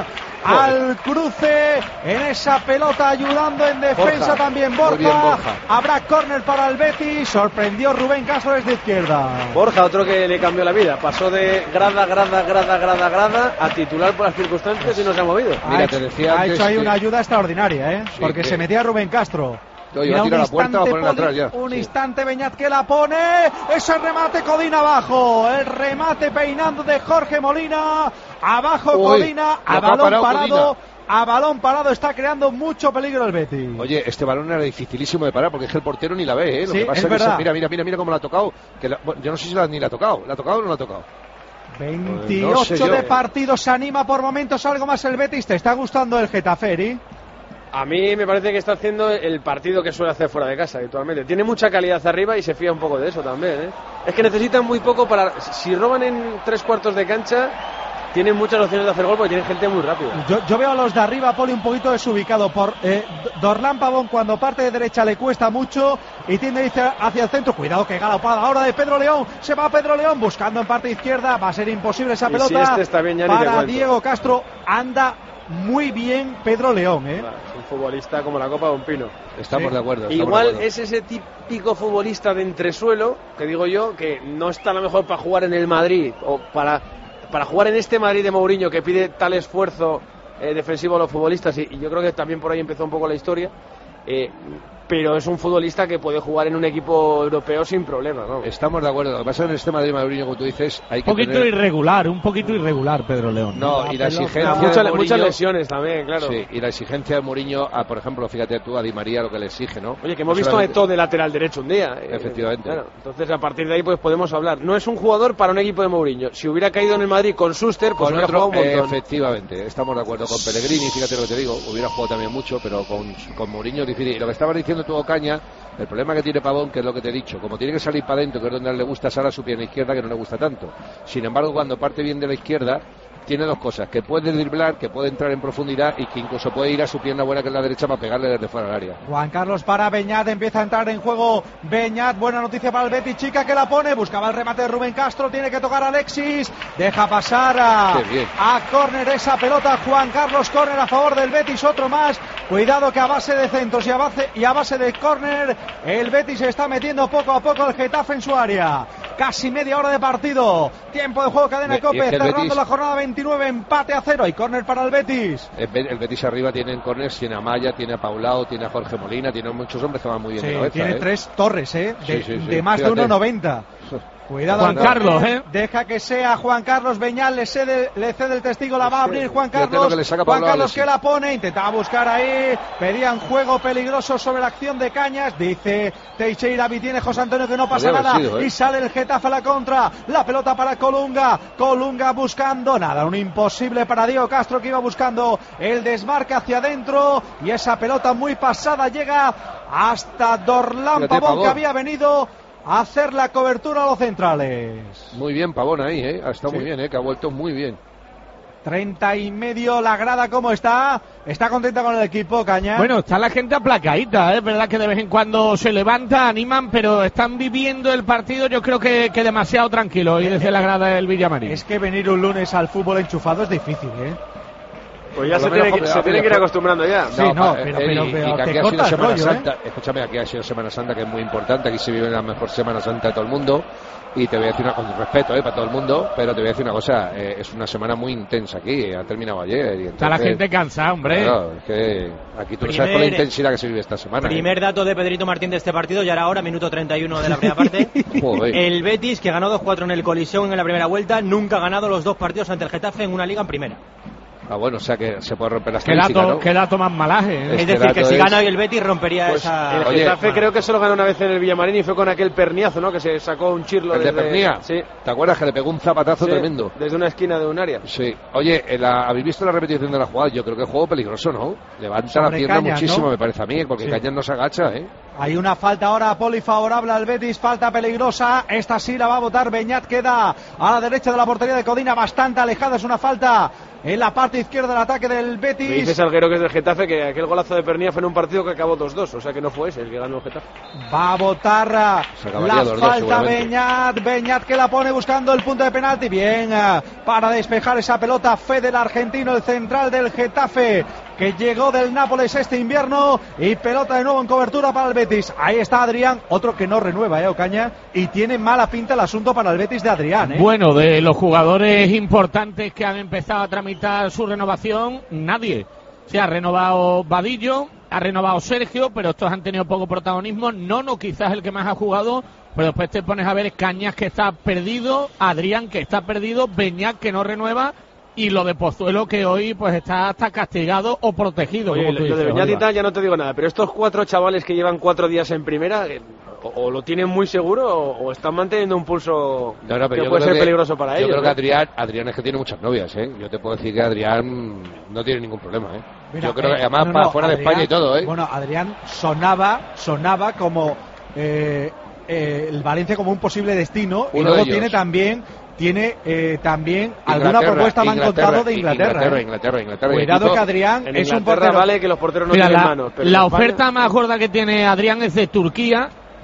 al cruce en esa pelota, ayudando en defensa Borja. también Muy Borja. bien, Borja. Habrá córner para el Betis, sorprendió Rubén Castro desde izquierda. Borja, otro que le cambió la vida. Pasó de grada, grada, grada, grada, grada a titular por las circunstancias y no se ha movido. Mira, ha hecho, te decía ha antes hecho ahí que- una ayuda extraordinaria, ¿eh? Sí, porque que- se metía Rubén Castro. Yo iba Mira, a tirar un la puerta o a instante ponerla atrás Poli- ya. Un Sí. instante Beñat que la pone. Ese remate Codina abajo. El remate peinando de Jorge Molina. Abajo Uy, Codina. lo A que ha balón parado parado. Codina. A balón parado está creando mucho peligro el Betis. Oye, este balón era dificilísimo de parar porque es que el portero ni la ve, ¿eh? Lo Sí, que pasa es es que verdad. se- mira, mira, mira, mira cómo la ha tocado. Que la- bueno, yo no sé si la, ni la ha tocado. ¿La ha tocado o no la ha tocado? veintiocho no sé yo. de partido. Se anima por momentos algo más el Betis. ¿Te está gustando el Getafe, Eri? A mí me parece que está haciendo el partido que suele hacer fuera de casa habitualmente. Tiene mucha calidad arriba y se fía un poco de eso también, ¿eh? Es que necesitan muy poco para... Si roban en tres cuartos de cancha, tienen muchas opciones de hacer gol porque tienen gente muy rápida. Yo, yo veo a los de arriba, Poli, un poquito desubicado. Por eh, Dorlán Pavón, cuando parte de derecha le cuesta mucho y tiende a irse hacia el centro. Cuidado que galopada ahora de Pedro León. Se va Pedro León buscando en parte izquierda. Va a ser imposible esa Y pelota. si este está bien, ya ni te para cuento. Diego Castro. Anda muy bien Pedro León, ¿eh? Es un futbolista como la copa de un pino. Estamos Sí. de acuerdo. estamos de Igual acuerdo. es ese típico futbolista de entresuelo, que digo yo, que no está a lo mejor para jugar en el Madrid o para, para jugar en este Madrid de Mourinho que pide tal esfuerzo eh, defensivo a los futbolistas, y, y yo creo que también por ahí empezó un poco la historia. Eh, pero es un futbolista que puede jugar en un equipo europeo sin problema, ¿no? Estamos de acuerdo. Lo que pasa en este Madrid Mourinho, como tú dices, hay que un poquito tener... irregular, un poquito irregular Pedro León. No, y la exigencia muchas, de Mourinho... muchas lesiones también, claro. Sí, y la exigencia de Mourinho, a, por ejemplo, fíjate tú a Di María lo que le exige, ¿no? Oye, que hemos no visto solamente... de todo de lateral derecho un día. Efectivamente. Eh, claro, entonces a partir de ahí pues podemos hablar. No es un jugador para un equipo de Mourinho. Si hubiera caído en el Madrid con Schuster, pues con hubiera otro, jugado un montón. Efectivamente, estamos de acuerdo con Pellegrini, fíjate lo que te digo, hubiera jugado también mucho, pero con, con Mourinho es difícil. Y lo que estabas diciendo tú, Ocaña, el problema que tiene Pavón, que es lo que te he dicho, como tiene que salir para adentro, que es donde a él le gusta, sale a su pierna izquierda, que no le gusta tanto. Sin embargo, cuando parte bien de la izquierda, tiene dos cosas, que puede driblar, que puede entrar en profundidad y que incluso puede ir a su pierna buena, que es la derecha, para pegarle desde fuera del área. Juan Carlos para Beñat, empieza a entrar en juego Beñat, buena noticia para el Betis, Chica que la pone, buscaba el remate de Rubén Castro, tiene que tocar a Alexis, deja pasar a, a córner esa pelota, Juan Carlos, córner a favor del Betis, otro más, cuidado que a base de centros y a base, y a base de córner, el Betis se está metiendo poco a poco el Getafe en su área. Casi media hora de partido, tiempo de juego, cadena Cope, es que cerrando Betis... la jornada veintinueve, empate a cero y córner para el Betis. El, el Betis arriba tiene córners, tiene a Maya, tiene a Paulao, tiene a Jorge Molina, tiene muchos hombres que van muy bien sí, de cabeza. Tiene ¿eh? tres torres, ¿eh? De, sí, sí, sí. de más Fíjate. de uno noventa. Cuidado, Juan Carlos, ¿eh? Deja que sea Juan Carlos Beñal, le cede, le cede el testigo, la va a abrir Juan Carlos. Que le saca Juan Carlos que la pone, intentaba buscar ahí, pedían juego peligroso sobre la acción de Cañas, dice Teixeira, tiene José Antonio que no pasa Podría nada sido, ¿eh? y sale el Getafe a la contra, la pelota para Colunga, Colunga buscando nada, un imposible para Diego Castro que iba buscando el desmarque hacia adentro y esa pelota muy pasada llega hasta Dorlán Pavón que había venido a hacer la cobertura a los centrales. Muy bien Pavón ahí, ¿eh? Ha estado sí. muy bien, ¿eh? Que ha vuelto muy bien. treinta y medio, la grada cómo está. Está contenta con el equipo, Caña. Bueno, está la gente aplacadita, ¿eh? Es verdad que de vez en cuando se levanta, animan, pero están viviendo el partido yo creo que, que demasiado tranquilo y desde la grada del Villamarín. Es que venir un lunes al fútbol enchufado es difícil, ¿eh? Pues ya se tiene, que, se tiene que ir acostumbrando ya. Sí, no, no pero, pero, y, pero y que te aquí ha sido Semana rollo, Santa, ¿eh? escúchame, aquí ha sido Semana Santa, que es muy importante, aquí se vive la mejor Semana Santa de todo el mundo, y te voy a decir una cosa, con respeto, ¿eh? Para todo el mundo, pero te voy a decir una cosa, eh, es una semana muy intensa aquí, ha terminado ayer. Y entonces, está la gente cansada, hombre. Claro, es que aquí tú Primer, no sabes con la intensidad que se vive esta semana. Primer ¿eh? dato de Pedrito Martín de este partido, ya era ahora, minuto treinta y uno de la primera parte. Joder. El Betis, que ganó dos cuatro en el Coliseum en la primera vuelta, nunca ha ganado los dos partidos ante el Getafe en una liga en primera. Ah, bueno, o sea que se puede romper la ¿Qué estadística, dato, ¿no? ¿Qué dato más malaje? ¿eh? Es Este decir, que si es... gana hoy el Betis rompería pues esa... el Oye, Getafe bueno. creo que solo ganó una vez en el Villamarín y fue con aquel perniazo, ¿no? Que se sacó un chirlo ¿El desde... de Pernía? Sí. ¿Te acuerdas que le pegó un zapatazo Sí, tremendo? desde una esquina de un área. Sí. Oye, la, ¿habéis visto la repetición de la jugada? Yo creo que es juego peligroso, ¿no? Levanta Sobre la pierna Cañas, muchísimo, ¿no? me parece a mí, porque Sí. Cañas no se agacha, ¿eh? Hay una falta ahora polifavorable al Betis, falta peligrosa, esta sí la va a votar Beñat, queda a la derecha de la portería de Codina, bastante alejada, es una falta en la parte izquierda del ataque del Betis. Me dice Salguero, que es del Getafe, que aquel golazo de Pernía fue en un partido que acabó dos dos, o sea que no fue ese el que ganó el Getafe. Va a votar la dos, falta Beñat, Beñat que la pone buscando el punto de penalti, bien para despejar esa pelota Fede, el argentino, el central del Getafe, que llegó del Nápoles este invierno, y pelota de nuevo en cobertura para el Betis. Ahí está Adrián, otro que no renueva, eh, Ocaña, y tiene mala pinta el asunto para el Betis de Adrián, eh. Bueno, de los jugadores importantes que han empezado a tramitar su renovación, nadie. Se ha renovado Vadillo, ha renovado Sergio, pero estos han tenido poco protagonismo. Nono quizás el que más ha jugado, pero después te pones a ver Cañas, que está perdido, Adrián, que está perdido, Beñat, que no renueva, y lo de Pozuelo, que hoy pues está hasta castigado o protegido. Oye, como tú lo dices, de Beñat y Oliva. tal ya no te digo nada, pero estos cuatro chavales que llevan cuatro días en primera, eh, o, o lo tienen muy seguro o, o están manteniendo un pulso No, no, pero que yo puede creo ser que- peligroso para yo ellos. creo que ¿no? Adrián, Adrián es que tiene muchas novias, ¿eh? Yo te puedo decir que Adrián no tiene ningún problema, ¿eh? Mira, yo creo que eh, además no, para no, fuera Adrián, de España y todo, ¿eh? Bueno, Adrián sonaba, sonaba como eh, eh, el Valencia como un posible destino, y Uno luego de ellos. tiene también tiene eh, también alguna Inglaterra, propuesta me han Inglaterra, contado de Inglaterra. Inglaterra, ¿eh? Inglaterra, Inglaterra. Cuidado Equipo- que Adrián En es un Inglaterra portero. vale que los porteros no Mira, tienen la, manos. Pero la en España- oferta más gorda que tiene Adrián es de Turquía,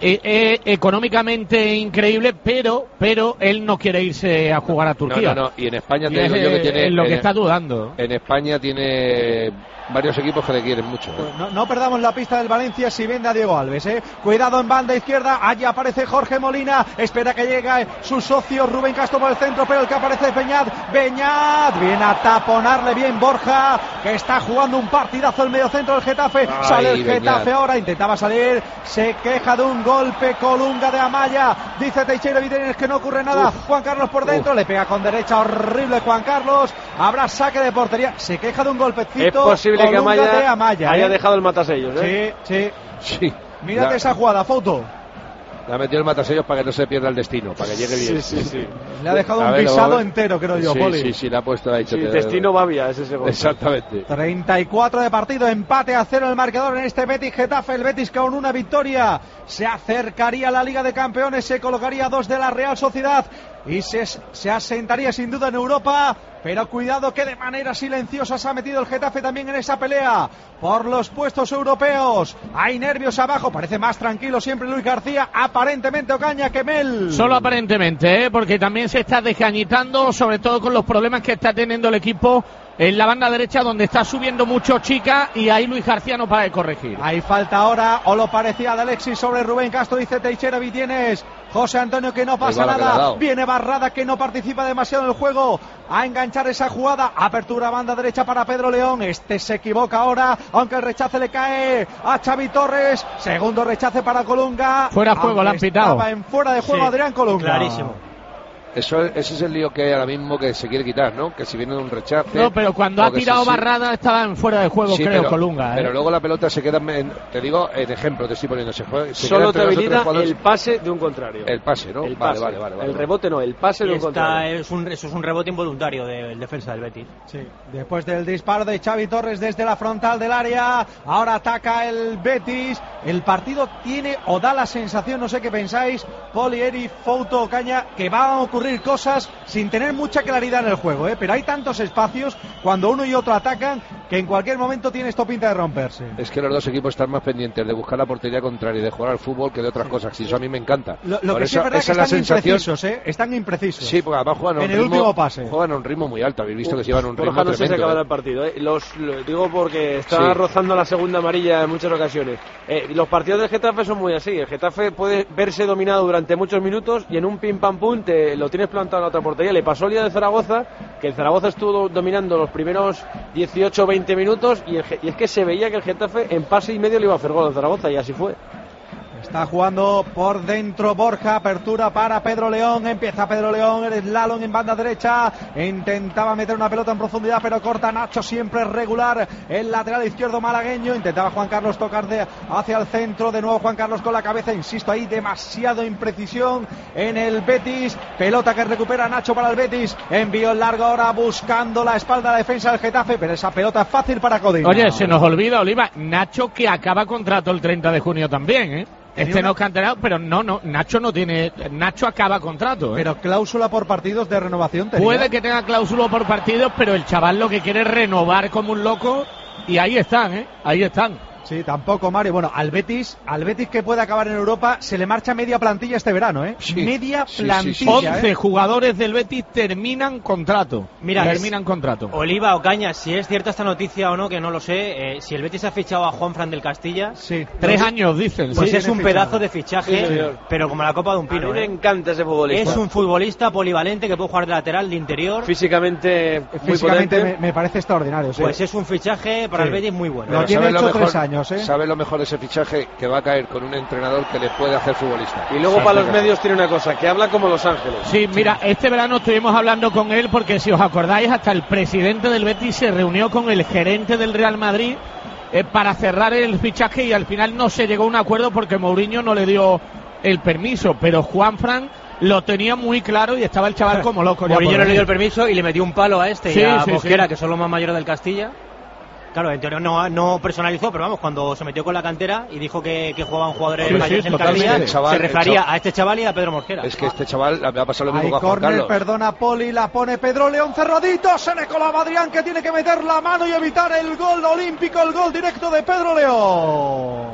eh, eh, económicamente increíble, pero pero él no quiere irse a jugar a Turquía. No, no, no. Y en España y te digo es, yo que tiene... es lo que en, está dudando. En España tiene varios equipos que le quieren mucho. ¿eh? Pues no, no perdamos la pista del Valencia si vende a Diego Alves. ¿eh? Cuidado en banda izquierda, allí aparece Jorge Molina, espera que llegue su socio Rubén Castro por el centro, pero el que aparece es Beñat. Beñat viene a taponarle bien Borja, que está jugando un partidazo el mediocentro del Getafe. Ay, sale el Getafe Beñat. Ahora, intentaba salir, se queja de un golpe, Colunga de Amaya, dice Teixeira Videntes que no ocurre nada. Uf. Juan Carlos por dentro, Uf. le pega con derecha, horrible Juan Carlos, habrá saque de portería, se queja de un golpecito. Es posible que Amaya, Amaya haya ¿eh? dejado el matasellos, ¿eh? Sí, sí. sí. Mírate la, esa jugada, foto. Le ha metido el matasellos para que no se pierda el destino, para que llegue bien. Sí, sí, sí. Le ha dejado a un ver, pisado entero, creo yo, sí, Poli. Sí, sí, le ha puesto ahí. Sí, el destino va vía, ese segundo. Exactamente. treinta y cuatro de partido, empate a cero el marcador en este Betis Getafe. El Betis con una victoria se acercaría a la Liga de Campeones, se colocaría a dos de la Real Sociedad y se, se asentaría sin duda en Europa. Pero cuidado que de manera silenciosa se ha metido el Getafe también en esa pelea por los puestos europeos. Hay nervios abajo, parece más tranquilo siempre Luis García, aparentemente Ocaña que Mel. Solo aparentemente, ¿eh? Porque también se está desgañitando, sobre todo con los problemas que está teniendo el equipo en la banda derecha, donde está subiendo mucho Chica, y ahí Luis García no para de corregir. Hay falta ahora, o lo parecía de Alexis sobre Rubén Castro, dice Teixeira Vitienes. José Antonio que no pasa nada, viene Barrada que no participa demasiado en el juego, a enganchar esa jugada, apertura banda derecha para Pedro León, este se equivoca ahora, aunque el rechace le cae a Xavi Torres, segundo rechace para Colunga. Fuera juego, la han pitado. Estaba en fuera de juego, sí, Adrián Colunga. Clarísimo. Eso, ese es el lío que hay ahora mismo que se quiere quitar, ¿no? Que si viene de un rechace... No, pero cuando ha tirado si, Barrada sí. estaba en fuera de juego, sí, creo, pero, Colunga. ¿eh? Pero luego la pelota se queda... En, te digo, en ejemplo, te estoy poniendo. Se juega, se Solo te habilita el pase de un contrario. El pase, ¿no? El vale, pase. Vale, vale, vale. El rebote no, el pase y de un esta contrario. Es un, eso es un rebote involuntario del defensa del Betis. Sí. Después del disparo de Xavi Torres desde la frontal del área, ahora ataca el Betis. El partido tiene o da la sensación, no sé qué pensáis, Poli, Eri, Fouto, Ocaña, que van a ocurrir cosas sin tener mucha claridad en el juego, ¿eh? Pero hay tantos espacios cuando uno y otro atacan que en cualquier momento tiene esto pinta de romperse. Es que los dos equipos están más pendientes de buscar la portería contraria y de jugar al fútbol que de otras sí. cosas, y eso a mí me encanta. Lo, lo que eso, sí es verdad es que están sensación... imprecisos, ¿eh? Están imprecisos. Sí, porque además juegan a un en el ritmo, último pase. Juegan a un ritmo muy alto, habéis visto que se llevan un ritmo Borja no tremendo. sé si acabará ¿eh? el partido, ¿eh? Los, lo digo porque está sí. rozando la segunda amarilla en muchas ocasiones. Eh, los partidos del Getafe son muy así. El Getafe puede verse dominado durante muchos minutos y en un pim pam pum te lo tienes plantado en la otra portería. Le pasó el día de Zaragoza, que el Zaragoza estuvo dominando los primeros dieciocho veinte minutos y, el, y es que se veía que el Getafe en pase y medio le iba a hacer gol al Zaragoza, y así fue. Está jugando por dentro Borja, apertura para Pedro León, empieza Pedro León, el slalom en banda derecha, intentaba meter una pelota en profundidad pero corta Nacho, siempre regular el lateral izquierdo malagueño, intentaba Juan Carlos tocar de hacia el centro, de nuevo Juan Carlos con la cabeza, insisto ahí demasiado imprecisión en el Betis, pelota que recupera Nacho para el Betis, envío en largo ahora buscando la espalda de la defensa del Getafe, pero esa pelota es fácil para Codina. Oye, se nos olvida, Oliva, Nacho que acaba contrato el treinta de junio también, ¿eh? Este una... no es canterano, pero no, no, Nacho no tiene, Nacho acaba contrato, ¿eh? Pero cláusula por partidos de renovación tenía. Puede que tenga cláusula por partidos, pero el chaval lo que quiere es renovar como un loco, y ahí están, ¿eh? Ahí están. Sí, tampoco, Mario. Bueno, al Betis, al Betis que puede acabar en Europa, se le marcha media plantilla este verano, ¿eh? Sí. Media sí, plantilla. Sí, sí, sí. once ¿eh? jugadores del Betis terminan contrato. Mira, terminan contrato. Oliva, Ocaña, si es cierta esta noticia o no, que no lo sé, eh, si el Betis ha fichado a Juanfran del Castilla, sí. Tres no, años, dicen. Pues sí, es un fichado. pedazo de fichaje, sí, pero como la copa de un pino. A mí me ¿eh? encanta ese futbolista. Es un futbolista polivalente que puede jugar de lateral, de interior. Físicamente, muy Físicamente potente. me, me parece extraordinario. Sí. Pues es un fichaje para sí. el Betis muy bueno. Lo tiene hecho tres años, ¿eh? Sabe lo mejor ese fichaje, que va a caer con un entrenador que le puede hacer futbolista. Y luego sí, para los medios tiene una cosa, que habla como Los Ángeles. Sí, mira, este verano estuvimos hablando con él porque si os acordáis, hasta el presidente del Betis se reunió con el gerente del Real Madrid eh, para cerrar el fichaje y al final no se llegó a un acuerdo porque Mourinho no le dio el permiso, pero Juanfran lo tenía muy claro y estaba el chaval como loco. Mourinho no le dio el permiso y le metió un palo a este sí, y a sí, Mosquera, sí. que son los más mayores del Castilla. Claro, en teoría no, no personalizó, pero vamos, cuando se metió con la cantera y dijo que, que jugaban jugadores sí, mayores sí, en Castilla, el chaval, se refería chaval, a este chaval y a Pedro Mosquera. Es que este chaval le ha pasado lo mismo Hay con Juan córner, Carlos. perdona Poli, la pone Pedro León cerradito, se le colaba Adrián que tiene que meter la mano y evitar el gol olímpico, el gol directo de Pedro León.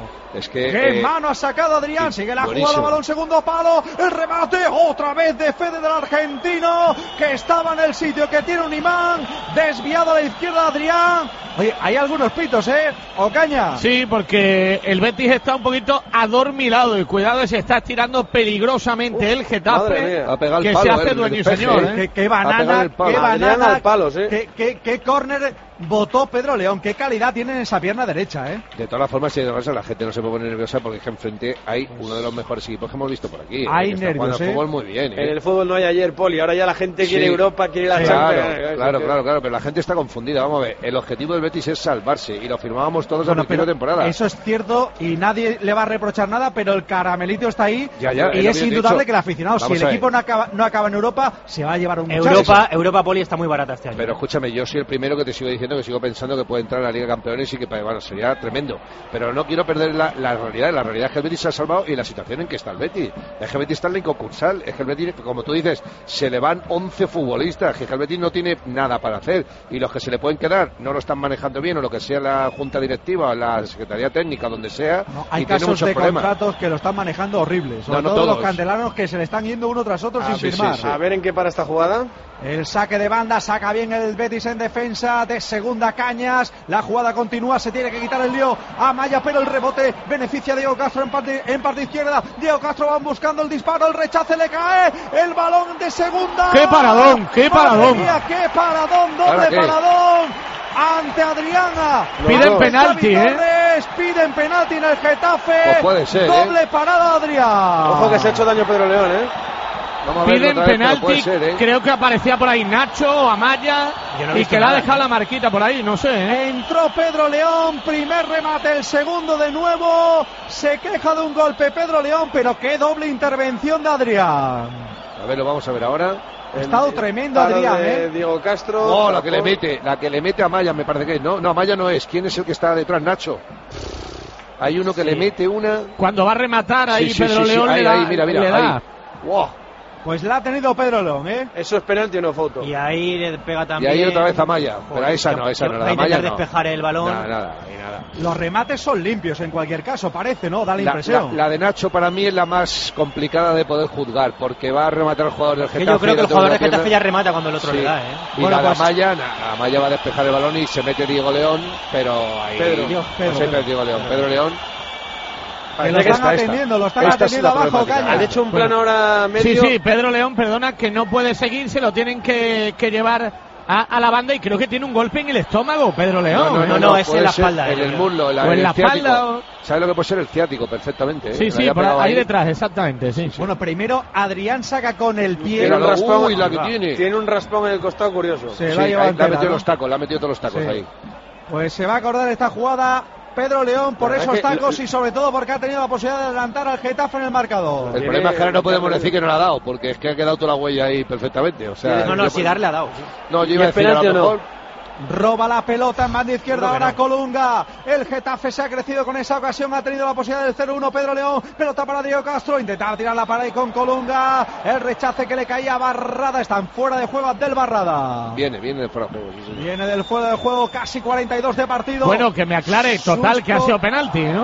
Es que ¡Qué eh, mano ha sacado Adrián! sí, Sigue la buenísimo. jugada, balón segundo palo, el remate, otra vez de Fede del argentino, que estaba en el sitio, que tiene un imán, desviado a la izquierda Adrián. Oye, hay algunos pitos, ¿eh? Ocaña. Sí, porque el Betis está un poquito adormilado y cuidado, se está estirando peligrosamente Uf, el Getafe, Ha pegado el que palo, se eh, hace el dueño y despeje, señor, eh. ¿eh? Qué, qué Ha pegado banana, el palo. qué Adrián banana, al palo, sí. qué, qué, qué córner botó Pedro León, qué calidad tiene en esa pierna derecha, ¿eh? De todas formas, si la gente no se puede poner nerviosa porque es que enfrente hay uno de los mejores equipos que hemos visto por aquí. Hay eh, que está nervios, jugando al ¿eh? fútbol muy bien. En eh. el fútbol no hay ayer, Poli. Ahora ya la gente quiere Sí. Europa, quiere la Sí. Champions. Claro, Eh, claro, eh, claro, claro, pero la gente está confundida. Vamos a ver, el objetivo del Betis es salvarse y lo firmábamos todos Bueno, al principio de temporada. eso es cierto y nadie le va a reprochar nada, pero el caramelito está ahí Ya, ya, y es lo es que yo he indudable dicho. que el aficionado, si Vamos el a ver. equipo no acaba, no acaba en Europa, se va a llevar un muchacho. Europa, Europa Poli está muy barata este año. Pero escúchame, yo soy el primero que te sigo diciendo que sigo pensando que puede entrar a la Liga de Campeones y que bueno, sería tremendo. Pero no quiero perder la, la realidad. La realidad es que el Betis se ha salvado y la situación en que está el Betis. Es que el Betis está en la inconcursal. Es que el Betis, como tú dices, se le van once futbolistas. Que el Betis no tiene nada para hacer. Y los que se le pueden quedar no lo están manejando bien o lo que sea la Junta Directiva, la Secretaría Técnica, donde sea. No, hay y tiene casos muchos de problemas. contratos que lo están manejando horribles, sobre No, no todo los todos. cantelanos que se le están yendo uno tras otro Ah, sin sí, firmar. sí, sí. A ver en qué para esta jugada. El saque de banda, saca bien el Betis en defensa de segunda Cañas, la jugada continúa, se tiene que quitar el lío a Maya, pero el rebote beneficia a Diego Castro en parte, en parte izquierda. Diego Castro van buscando el disparo, el rechace le cae, el balón de segunda. ¡Qué paradón, qué ¡Madre paradón! mía, qué paradón, ¿Ahora doble qué? paradón ante Adriana. Piden Ante penalti, Xavi ¿eh? Torres, piden penalti en el Getafe. Pues puede ser, doble ¿eh? parada Adrián. Ojo que se ha hecho daño Pedro León, ¿eh? Vamos a verlo Piden otra vez, pero penalti, puede ser, ¿eh? creo que aparecía por ahí Nacho o Amaya Yo no he y visto que le ha nada. dejado la marquita por ahí, no sé, ¿eh? Entró Pedro León, primer remate, el segundo de nuevo. Se queja de un golpe Pedro León, pero qué doble intervención de Adrián. A ver, lo vamos a ver ahora. Ha estado tremendo Palo Adrián, de ¿eh? Diego Castro. Oh, la que le tapón. mete, la que le mete a Maya, me parece que es. No, no, Maya no es. ¿Quién es el que está detrás? Nacho. Hay uno que le mete una. Cuando va a rematar ahí Sí, sí, Pedro sí, sí, León ahí, le da, ahí, mira, mira, le da. ahí. Wow. Pues la ha tenido Pedro León, ¿eh? ¿Eso es penalti o no, foto? Y ahí le pega Y también. ahí otra vez a Maya. Pero Joder, esa que- no, esa que no. va La a de Maya intentar no. despejar el balón. Nada, nada, ahí nada. Los remates son limpios en cualquier caso, parece, ¿no? Da la La, impresión. la- la de Nacho para mí es la más complicada de poder juzgar, porque va a rematar al jugador del Que Getafe. yo creo y que el otro jugador la de Getafe pierna. ya remata cuando el otro Sí. le da, ¿eh? Y Bueno, la de pues- Amaya, na- Amaya va a despejar el balón y se mete Diego León, pero ahí. Pedro. Dios, No Pedro, sé, Pedro. pero Diego León. Pedro León. Que lo Parece están esta, esta. atendiendo, lo están Esta es atendiendo la abajo, problemática. Caña. Han hecho un plano ahora Sí, medio. sí, Pedro León, perdona, que no puede seguir, se lo tienen que, que llevar a, a la banda y creo que tiene un golpe en el estómago, Pedro León. no, no, es en puede la ser espalda, En eh, el creo. muslo, la, O en el la ciático. espalda o- ¿Sabes lo que puede ser el ciático? Perfectamente. ¿eh? Sí, Le sí, haya por pegado ahí detrás, exactamente, sí. Bueno, primero Adrián saca con el pie. Tiene un Míralo, raspón. uy, la que tiene. Tiene un raspón en el costado curioso. Se Sí, la ha ahí, llevado le ha entera, metido ¿no? los tacos, le ha metido todos los tacos Sí. ahí. Pues se va a acordar esta jugada Pedro León por La verdad esos es que- tacos y sobre todo porque ha tenido la posibilidad de adelantar al Getafe en el marcador. El Tiene- problema es que ahora no podemos tiene- decir que no la ha dado, porque es que ha quedado toda la huella ahí perfectamente. O sea, No, no, yo- si darle ha dado. sí. No, yo ¿Y iba a es decir a penalti lo o no? mejor. Roba la pelota en banda izquierda Creo que ahora no. Colunga. El Getafe se ha crecido con esa ocasión. Ha tenido la posibilidad del cero uno Pedro León. Pelota para Diego Castro. Intentaba tirar la para ahí con Colunga. El rechace que le caía a Barrada. Están fuera de juego Abdel Barrada. Viene, viene de fuera de juego. Sí, sí. Viene del fuera de juego. Casi cuarenta y dos de partido. Bueno, que me aclare, total, que ha Susto. sido penalti, ¿no?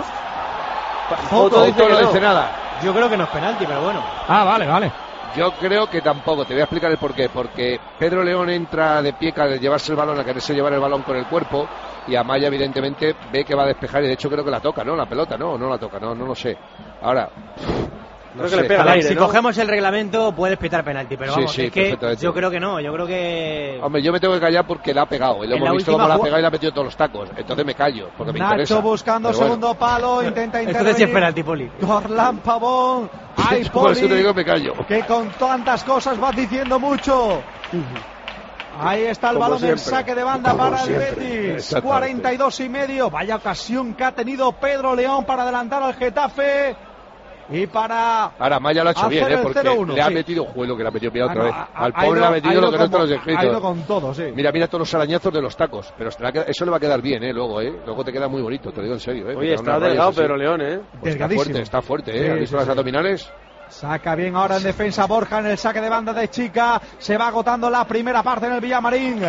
Foto dice Auto que no no. dice nada. Yo creo que no es penalti, pero bueno. Ah, vale, vale. Yo creo que tampoco. Te voy a explicar el porqué. Porque Pedro León entra de pie al llevarse el balón, a quererse llevar el balón con el cuerpo. Y Amaya, evidentemente, ve que va a despejar. Y de hecho, creo que la toca, ¿no? La pelota, ¿no? No la toca, no, no lo sé. Ahora. No Creo que sé. le pega A al ver, aire, si ¿no? cogemos el reglamento puedes pitar penalti, pero Sí, vamos, sí, es que perfectamente. yo creo que no, yo creo que... Hombre, yo me tengo que callar porque la ha pegado. Y lo En hemos la visto última cómo la ha jugada- pegado y le ha metido todos los tacos. Entonces me callo, porque me interesa. Nacho buscando Pero bueno. segundo palo. Intenta Entonces intervenir. sí es penalti, Poli. Dorlan Pavón. Ay, Por eso te Poli, digo me callo. que con tantas cosas vas diciendo mucho. Ahí está el Como balón en siempre. saque de banda Como para el siempre. Betis. Exactamente. cuarenta y dos y medio. Vaya ocasión que ha tenido Pedro León para adelantar al Getafe. Y para... Ahora Maya lo ha hecho hacer bien, ¿eh? el Porque cero uno, le ha sí. metido juego, que le ha metido mira Ah, otra no, vez. ha- Al ha pobre le ha ido- metido ha lo ido que no están con- los escritos. Ha ido con todo, sí. Mira, mira todos los arañazos de los tacos. Pero te la queda- eso le va a quedar bien, ¿eh? Luego, ¿eh? Luego te queda muy bonito, te lo digo en serio, ¿eh? Oye, Te da está unas rayas delgado así. Pedro León, ¿eh? Pues está Delgadísimo. fuerte, está fuerte, ¿eh? Sí, ¿Has visto sí, las sí. abdominales? Saca bien ahora en defensa Borja en el saque de banda de Chica. Se va agotando la primera parte en el Villamarín.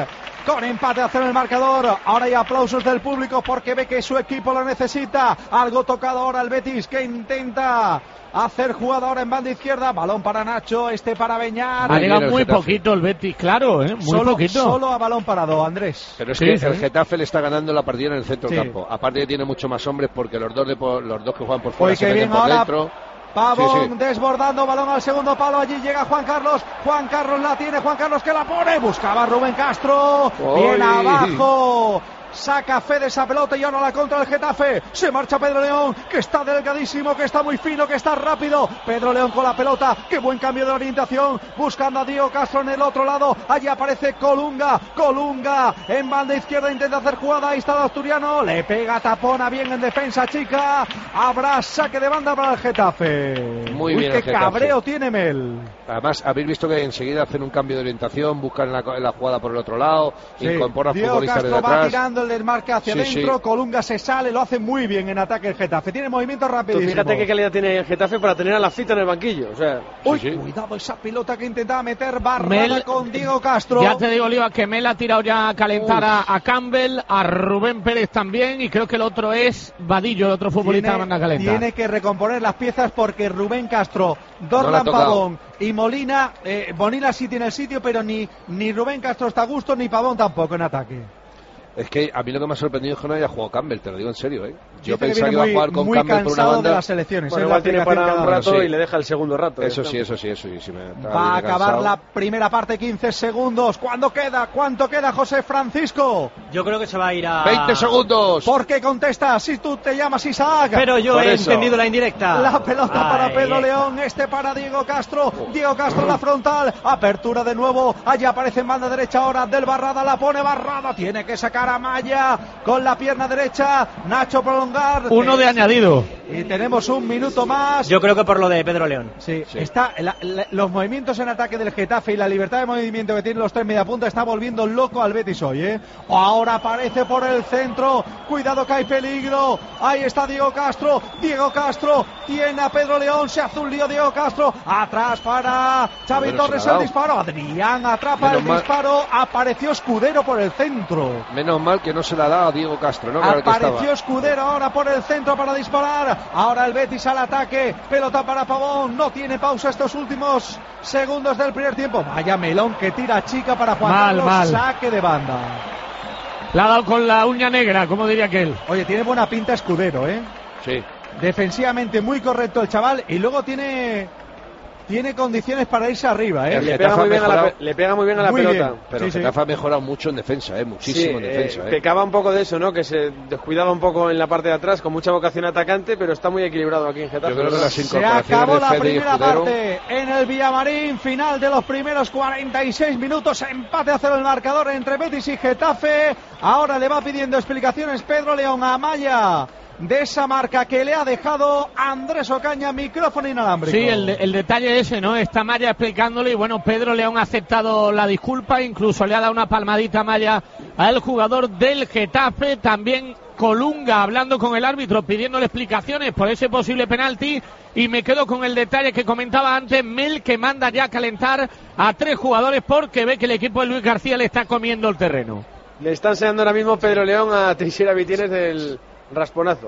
con empate a cero en el marcador. Ahora hay aplausos del público porque ve que su equipo lo necesita. Algo tocado ahora el Betis, que intenta hacer jugada ahora en banda izquierda. Balón para Nacho, este para Beñat. Ha llegado muy poquito el Betis, claro, ¿eh? Muy solo, poquito. Solo a balón parado, Andrés. Pero es Sí, que sí. el Getafe le está ganando la partida en el centro Sí. del campo. Aparte que tiene mucho más hombres porque los dos, de por, los dos que juegan por fuera Uy, se qué meten bien por ahora. dentro. Pavón Sí, sí. desbordando, balón al segundo palo, allí llega Juan Carlos, Juan Carlos la tiene, Juan Carlos que la pone, buscaba a Rubén Castro, ¡Uy! bien abajo, saca fe de esa pelota y ahora la contra el Getafe, se marcha Pedro León, que está delgadísimo, que está muy fino, que está rápido, Pedro León con la pelota, qué buen cambio de orientación, buscando a Diego Castro en el otro lado, allí aparece Colunga, Colunga en banda izquierda, intenta hacer jugada, ahí está el asturiano, le pega, tapona bien en defensa chica, habrá saque de banda para el Getafe. Muy Uy, bien qué el Getafe. cabreo tiene Mel. Además, habéis visto que enseguida hacen un cambio de orientación, buscan la, la jugada por el otro lado, Sí. incorporan Diego futbolistas Castro de va atrás. tirando el desmarque hacia Sí, adentro, sí. Colunga se sale, lo hace muy bien en ataque el Getafe, tiene movimientos Tú rapidísimos. fíjate qué calidad tiene el Getafe para tener a la cita en el banquillo. O sea, Uy, Sí, sí. cuidado esa pelota que intentaba meter Barrada Mel- con Diego Castro. Ya te digo, Oliva, que Mel ha tirado ya a calentar a, a Campbell, a Rubén Pérez también, y creo que el otro es Vadillo, el otro futbolista que manda a calentar. tiene que recomponer las piezas porque Rubén Castro, No la ha Dorlan tocado. Pavón y Molina, eh, Bonilla sí tiene el sitio, pero ni, ni Rubén Castro está a gusto, ni Pavón tampoco en ataque. Es que a mí lo que me ha sorprendido es que no haya jugado Campbell, te lo digo en serio, ¿eh? Yo Dice que pensaba viene que iba a muy- jugar con muy Campbell por una cansado de banda. las selecciones. bueno, es igual la tiene explicación para que ha un dado. rato Sí. y le deja el segundo rato. ya Eso está. sí, eso sí, eso sí. sí me, estaba Va a bien acabar cansado. la primera parte, quince segundos. ¿Cuándo queda? ¿Cuánto queda, José Francisco? Yo creo que se va a ir a... veinte segundos. ¿Por qué contestas si tú te llamas Isaac? Pero yo Por he eso. entendido la indirecta. La pelota para Ay, Pedro eh. León, este para Diego Castro, Diego Castro en la frontal, apertura de nuevo, allá aparece en banda derecha ahora del Barrada, la pone Barrada, tiene que sacar a Maya con la pierna derecha, Nacho prolongar. Uno de añadido. Y tenemos un minuto más. Yo creo que por lo de Pedro León. Sí, Sí. está la- la- los movimientos en ataque del Getafe y la libertad de movimiento que tienen los tres mediapunta está volviendo loco al Betis hoy, ¿eh? Ahora aparece por el centro, cuidado que hay peligro, ahí está Diego Castro, Diego Castro tiene a Pedro León, se hace un lío Diego Castro, atrás para Xavi Bueno, Torres se la ha el dado. disparo, Adrián atrapa Menos el mal. disparo, apareció Escudero por el centro. Menos mal que no se la da a Diego Castro, ¿no? Que era el que Apareció estaba. Escudero ahora por el centro para disparar. Ahora el Betis al ataque. Pelota para Pavón. No tiene pausa estos últimos segundos del primer tiempo. Vaya melón que tira chica para Juan Mal, Carlos. mal. Saque de banda. La ha dado con la uña negra, como diría aquel. Oye, tiene buena pinta Escudero, ¿eh? Sí. Defensivamente muy correcto el chaval. Y luego tiene... Tiene condiciones para irse arriba, ¿eh? El Le Getafe pega, muy ha bien a la, mejorado. pe- le pega muy bien a la Muy pelota. bien. Pero Sí, el sí. Getafe ha mejorado mucho en defensa, ¿eh? Muchísimo Sí, en defensa, eh, ¿eh? pecaba un poco de eso, ¿no? Que se descuidaba un poco en la parte de atrás, con mucha vocación atacante, pero está muy equilibrado aquí en Getafe. Yo creo que ¿verdad? las Se incorporaciones acabó de la Fede y primera Escudero. parte en el Villamarín, final de los primeros cuarenta y seis minutos, empate a cero el marcador entre Betis y Getafe. Ahora le va pidiendo explicaciones Pedro León a Maya de esa marca que le ha dejado Andrés Ocaña, micrófono inalámbrico. Sí, el, de- el detalle ese, ¿no? Está Maya explicándole y bueno, Pedro León ha aceptado la disculpa, incluso le ha dado una palmadita a Maya al jugador del Getafe, también Colunga hablando con el árbitro, pidiéndole explicaciones por ese posible penalti, y me quedo con el detalle que comentaba antes Mel, que manda ya a calentar a tres jugadores porque ve que el equipo de Luis García le está comiendo el terreno. Le está enseñando ahora mismo Pedro León a Teixeira Vitienes del rasponazo.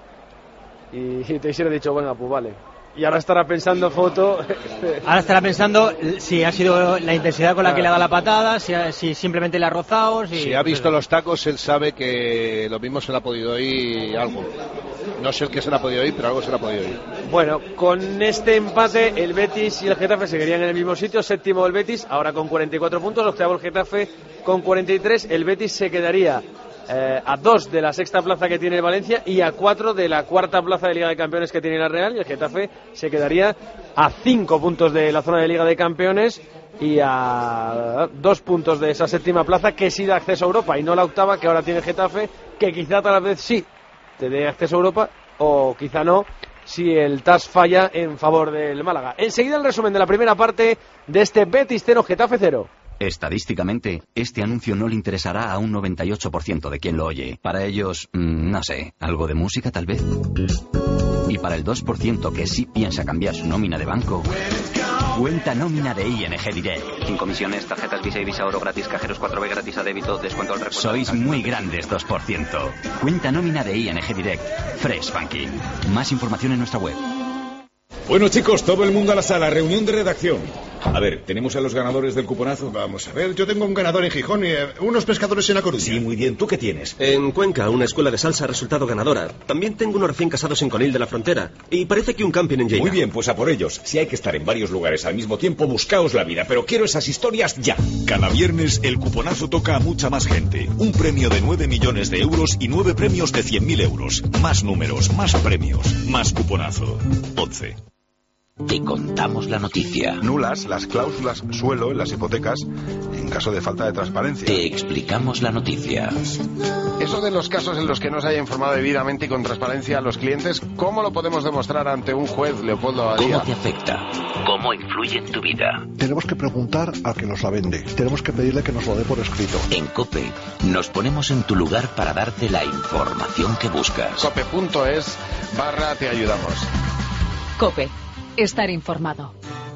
Y, y Teixeira ha dicho, venga, pues vale. Y ahora estará pensando foto. Ahora estará pensando si ha sido la intensidad con la que le ha dado la patada, si, ha- si simplemente le ha rozado. Si, Si ha visto los tacos, él sabe que lo mismo se le ha podido oír algo. No sé el que se le ha podido oír, pero algo se le ha podido oír. Bueno, con este empate el Betis y el Getafe seguirían en el mismo sitio, séptimo el Betis, ahora con cuarenta y cuatro puntos, octavo el Getafe con cuarenta y tres, el Betis se quedaría eh, a dos de la sexta plaza que tiene el Valencia y a cuatro de la cuarta plaza de Liga de Campeones que tiene la Real, y el Getafe se quedaría a cinco puntos de la zona de Liga de Campeones y a dos puntos de esa séptima plaza que sí da acceso a Europa y no la octava que ahora tiene el Getafe, que quizá tal vez sí te dé acceso a Europa o quizá no si el T A S falla en favor del Málaga. Enseguida el resumen de la primera parte de este Betis cero Getafe cero. Estadísticamente, este anuncio no le interesará a un noventa y ocho por ciento de quien lo oye. Para ellos, mm, no sé, algo de música tal vez. Y para el dos por ciento que sí piensa cambiar su nómina de banco, Cuenta nómina de I N G Direct. Sin comisiones, tarjetas Visa y Visa Oro gratis, cajeros cuatro B gratis a débito, descuento al repuesto. Sois muy grandes, dos por ciento. Cuenta nómina de I N G Direct. Fresh Banking. Más información en nuestra web. Bueno, chicos, todo el mundo a la sala, reunión de redacción. A ver, ¿tenemos a los ganadores del cuponazo? Vamos a ver, yo tengo un ganador en Gijón y eh, unos pescadores en La Coruña. Sí, muy bien. ¿Tú qué tienes? En Cuenca, una escuela de salsa ha resultado ganadora. También tengo unos recién casados en Conil de la Frontera. Y parece que un camping en Lleida. Muy bien, pues a por ellos. Si hay que estar en varios lugares al mismo tiempo, buscaos la vida. Pero quiero esas historias ya. Cada viernes, el cuponazo toca a mucha más gente. Un premio de nueve millones de euros y nueve premios de cien mil euros. Más números, más premios, más cuponazo. once. Te contamos la noticia. Nulas las cláusulas suelo en las hipotecas en caso de falta de transparencia. Te explicamos la noticia. Eso de los casos en los que no se haya informado debidamente y con transparencia a los clientes, ¿cómo lo podemos demostrar ante un juez, Leopoldo Abadía? ¿Cómo te afecta? ¿Cómo influye en tu vida? Tenemos que preguntar al que nos la vende. Tenemos que pedirle que nos lo dé por escrito. En COPE nos ponemos en tu lugar para darte la información que buscas. cope.es barra te ayudamos. COPE. Estar informado.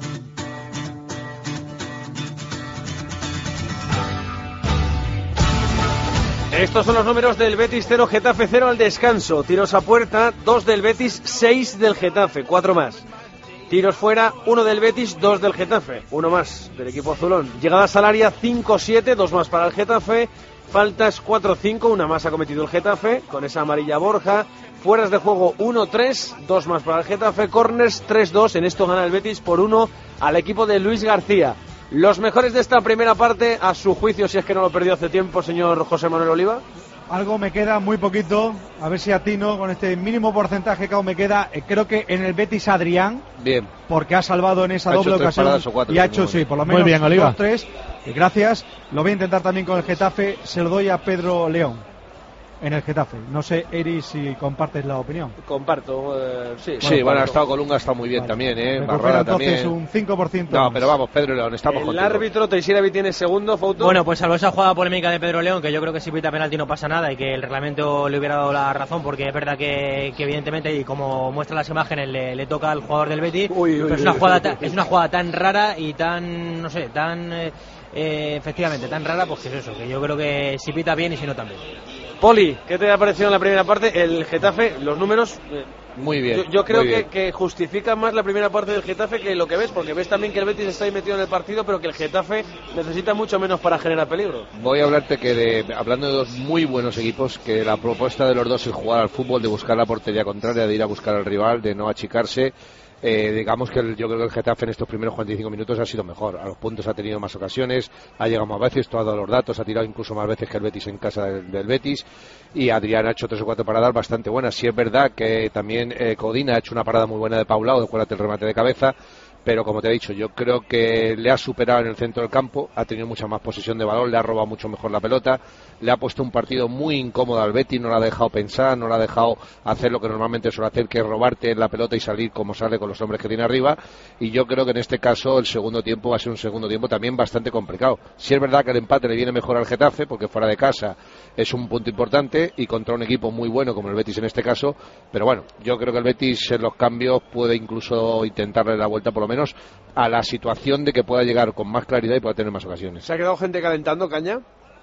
Estos son los números del Betis cero, Getafe cero al descanso. Tiros a puerta, dos del Betis, seis del Getafe, cuatro más. Tiros fuera, uno del Betis, dos del Getafe, uno más del equipo azulón. Llegadas al área, cinco siete, dos más para el Getafe. Faltas cuatro cinco, una más ha cometido el Getafe, con esa amarilla Borja. Fueras de juego uno tres, dos más para el Getafe. Corners tres dos, en esto gana el Betis por uno al equipo de Luis García. Los mejores de esta primera parte, a su juicio, si es que no lo perdió hace tiempo, señor José Manuel Oliva. Algo me queda, muy poquito, a ver si atino con este mínimo porcentaje que aún me queda. Eh, creo que en el Betis Adrián, bien, porque ha salvado en esa ha doble ocasión cuatro, y ha hecho, sí, por lo menos muy bien, Oliva. dos, tres. Y gracias, lo voy a intentar también con el Getafe, se lo doy a Pedro León. En el Getafe. No sé, Eri, si compartes la opinión. Comparto, eh, sí. Sí, bueno, bueno, ha estado Colunga, ha estado muy bien vale. también, ¿eh? Barrada también. Entonces un cinco por ciento. No, más. pero vamos, Pedro León, estamos el contigo. El árbitro Teixeira tiene segundo, Fouto. Bueno, pues salvo esa jugada polémica de Pedro León, que yo creo que si pita penalti no pasa nada y que el reglamento le hubiera dado la razón, porque es verdad que, que evidentemente, y como muestran las imágenes, le, le toca al jugador del Betis, uy, uy, pero uy, es, una uy, jugada uy, ta, uy. es una jugada tan rara y tan, no sé, tan... Eh, eh, efectivamente, tan rara, pues que es eso, que yo creo que si pita bien y si no también. Poli, ¿qué te ha parecido en la primera parte? El Getafe, los números... Eh, muy bien. Yo, yo creo muy que, bien. que justifica más la primera parte del Getafe que lo que ves, porque ves también que el Betis está ahí metido en el partido, pero que el Getafe necesita mucho menos para generar peligro. Voy a hablarte que, de, hablando de dos muy buenos equipos, que la propuesta de los dos es jugar al fútbol, de buscar la portería contraria, de ir a buscar al rival, de no achicarse. Eh, digamos que el, yo creo que el Getafe en estos primeros cuarenta y cinco minutos ha sido mejor. A los puntos ha tenido más ocasiones, ha llegado más veces, tú has dado los datos, ha tirado incluso más veces que el Betis en casa del, del Betis, y Adrián ha hecho tres o cuatro paradas bastante buenas. Sí es verdad que también eh, Codina ha hecho una parada muy buena de Paulao, acuérdate el remate de cabeza, pero como te he dicho, yo creo que le ha superado en el centro del campo, ha tenido mucha más posesión de balón, le ha robado mucho mejor la pelota, le ha puesto un partido muy incómodo al Betis, no le ha dejado pensar, no le ha dejado hacer lo que normalmente suele hacer, que es robarte la pelota y salir como sale con los hombres que tiene arriba, y yo creo que en este caso el segundo tiempo va a ser un segundo tiempo también bastante complicado. Sí es verdad que el empate le viene mejor al Getafe, porque fuera de casa es un punto importante, y contra un equipo muy bueno como el Betis en este caso, pero bueno, yo creo que el Betis en los cambios puede incluso intentarle la vuelta por lo menos a la situación de que pueda llegar con más claridad y pueda tener más ocasiones. ¿Se ha quedado gente calentando, Caña?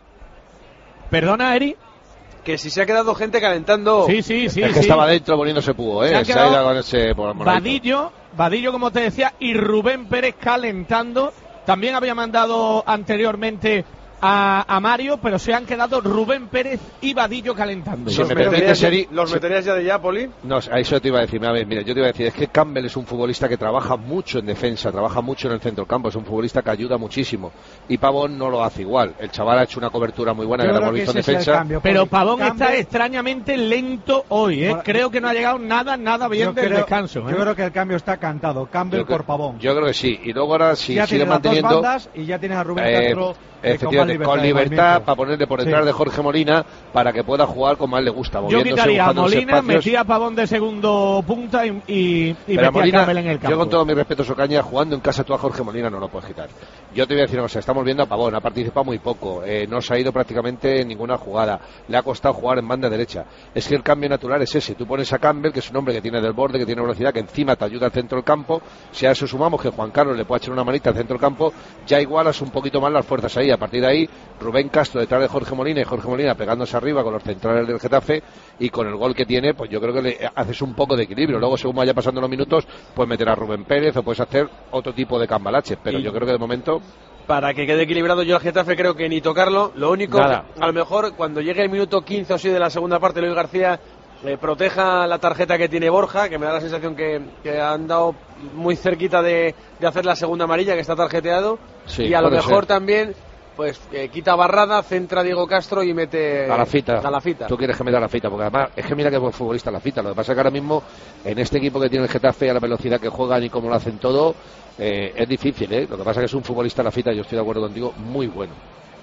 ¿Perdona, Eri? Que si se ha quedado gente calentando... Sí, sí, sí. Es que sí. estaba dentro poniéndose púo, ¿eh? Se ha, se ha ido con ese... Vadillo, Vadillo, como te decía, y Rubén Pérez calentando. También había mandado anteriormente a, a Mario, pero se han quedado Rubén Pérez y Vadillo calentando. Si ¿Los, me meterías, Seri, ¿Los meterías ya de ya, Poli? No, a eso te iba a decir. A ver, mira, yo te iba a decir, es que Campbell es un futbolista que trabaja mucho en defensa, trabaja mucho en el centro del campo, es un futbolista que ayuda muchísimo. Y Pavón no lo hace igual. El chaval ha hecho una cobertura muy buena, que la hemos visto en defensa. Cambio, pero Pavón Campbell... está extrañamente lento hoy, ¿eh? Bueno, creo que no ha llegado nada, nada bien del creo, descanso. ¿eh? Yo creo que el cambio está cantado. Campbell yo por Pavón. Yo creo que sí. Y luego ahora si ya sigue tienes manteniendo... las dos bandas y ya tienes a Rubén eh, Castro... Efectivamente, libertad, con libertad para ponerle por detrás sí. de Jorge Molina para que pueda jugar como a él le gusta. Yo quitaría a Molina, metía a Pavón de segundo punta y, y, y metía Molina, a Campbell en el campo. Yo con todo mi respeto, Socaña, jugando en casa tú a Jorge Molina no lo puedes quitar. Yo te voy a decir una cosa, estamos viendo a Pavón, ha participado muy poco, eh, no se ha ido prácticamente en ninguna jugada, le ha costado jugar en banda derecha. Es que el cambio natural es ese, tú pones a Campbell, que es un hombre que tiene del borde, que tiene velocidad, que encima te ayuda al centro del campo, si a eso sumamos que Juan Carlos le puede echar una manita al centro del campo, ya igualas un poquito más las fuerzas ahí. A partir de ahí, Rubén Castro detrás de Jorge Molina y Jorge Molina pegándose arriba con los centrales del Getafe, y con el gol que tiene, pues yo creo que le haces un poco de equilibrio. Luego, según vaya pasando los minutos, puedes meter a Rubén Pérez o puedes hacer otro tipo de cambalaches, pero y yo creo que de momento... Para que quede equilibrado, yo al Getafe creo que ni tocarlo. Lo único, Nada. a lo mejor cuando llegue el minuto quince o así de la segunda parte, Luis García eh, proteja la tarjeta que tiene Borja, que me da la sensación que, que han dado muy cerquita de, de hacer la segunda amarilla, que está tarjeteado. Sí, y a lo mejor ser. también pues eh, quita Barrada, centra a Diego Castro y mete a la fita. A la fita. Tú quieres que meta a la fita, porque además es que mira que buen futbolista la fita. Lo que pasa es que ahora mismo en este equipo que tiene el Getafe, a la velocidad que juegan y cómo lo hacen todo, eh, es difícil, ¿eh? Lo que pasa es que es un futbolista la fita, yo estoy de acuerdo contigo, muy bueno.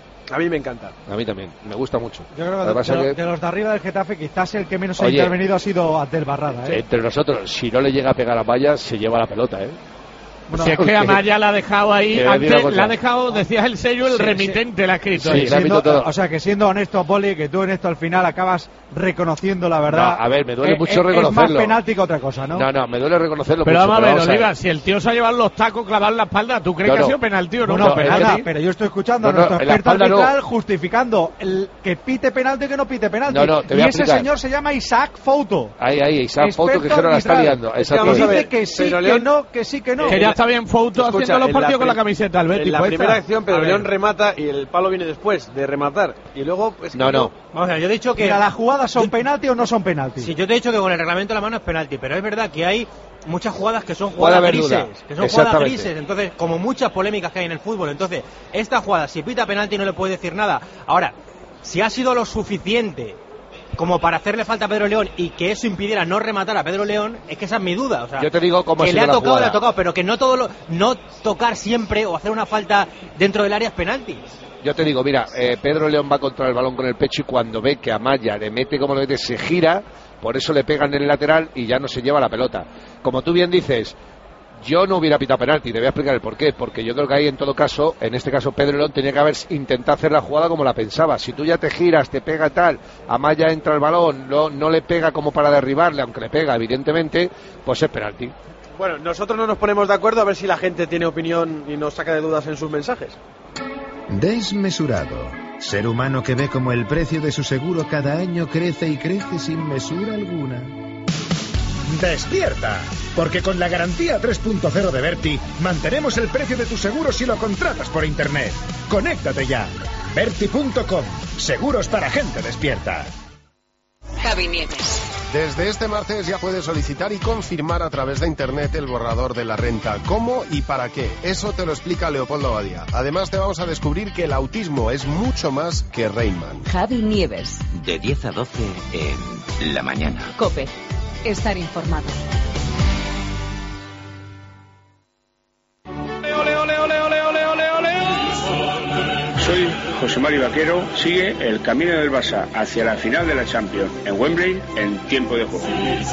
A mí me encanta. A mí también, me gusta mucho. Yo creo que, Lo de, pasa de, que... de los de arriba del Getafe, quizás el que menos ha Oye, intervenido ha sido Abdel Barrada, ¿eh? Entre nosotros, si no le llega a pegar a Maya, se lleva la pelota, ¿eh? Bueno, si es que Amaya la ha dejado ahí, antes la ha dejado, decías el sello, el sí, remitente, sí. la ha escrito. Sí, ahí. siendo, o sea que siendo honesto, Poli, que tú en esto al final acabas reconociendo la verdad. No, a ver, me duele eh, mucho eh, reconocerlo. Es más penalti que otra cosa, ¿no? No, no, me duele reconocerlo pero mucho. Vamos Pero a ver, vamos a Oliva, ver. si el tío se ha llevado los tacos clavados en la espalda, ¿tú crees No, que no. ha sido penalti o no? No, no, no pero, penalti. nada, pero yo estoy escuchando No, a nuestro no, en la experto espalda arbitral no. justificando el que pite penalti y que no pite penalti. No, no, te voy y a ese explicar. señor se llama Isaac Fouto. Ahí, ahí, Isaac Fouto, que Experto ahora la está arbitral. liando. Es que Exacto. vamos a Dice ver, que sí, pero que León- no, que sí, que no. Que ya está bien Fouto Escucha, haciendo los en la partidos con la prim- camiseta del Betis. En la puesta. primera acción, Pedro A ver. León remata y el palo viene después de rematar. Y luego... Es que No, no. Vamos a ver, yo he dicho que... Mira, ¿las jugadas son penalti o no son penalti? Sí, yo te he dicho que con el reglamento en la mano es penalti, pero es verdad que hay muchas jugadas que son Puede jugadas haber grises, duda. que son jugadas Exactamente. grises, entonces, como muchas polémicas que hay en el fútbol, entonces, esta jugada, si pita penalti no le puede decir nada. Ahora, si ha sido lo suficiente como para hacerle falta a Pedro León y que eso impidiera no rematar a Pedro León, es que esa es mi duda. O sea, Yo te digo cómo ha que sido le ha la tocado, jugada. le ha tocado, pero que no todo lo, no tocar siempre o hacer una falta dentro del área es penalti. Yo te digo, mira, eh, Pedro León va contra el balón con el pecho y cuando ve que Amaya le mete como lo mete, se gira, por eso le pegan en el lateral y ya no se lleva la pelota. Como tú bien dices, yo no hubiera pitado penalti, te voy a explicar el porqué, porque yo creo que ahí en todo caso, en este caso Pedro León tenía que haber intentado hacer la jugada como la pensaba. Si tú ya te giras, te pega tal, Amaya entra al balón, no, no le pega como para derribarle, aunque le pega evidentemente, pues es penalti. Bueno, nosotros no nos ponemos de acuerdo, a ver si la gente tiene opinión y nos saca de dudas en sus mensajes. Desmesurado. Ser humano que ve como el precio de su seguro cada año crece y crece sin mesura alguna. ¡Despierta! Porque con la garantía tres punto cero de Berti mantenemos el precio de tu seguro si lo contratas por internet. ¡Conéctate ya! Berti punto com. Seguros para gente despierta. Javi Nieves. Desde este martes ya puedes solicitar y confirmar a través de internet el borrador de la renta. ¿Cómo y para qué? Eso te lo explica Leopoldo Abadía. Además te vamos a descubrir que el autismo es mucho más que Rainman. Javi Nieves. De diez a doce en la mañana. COPE. Estar informado. Soy José Mari Vaquero. Sigue el camino del Barça hacia la final de la Champions en Wembley en tiempo de juego.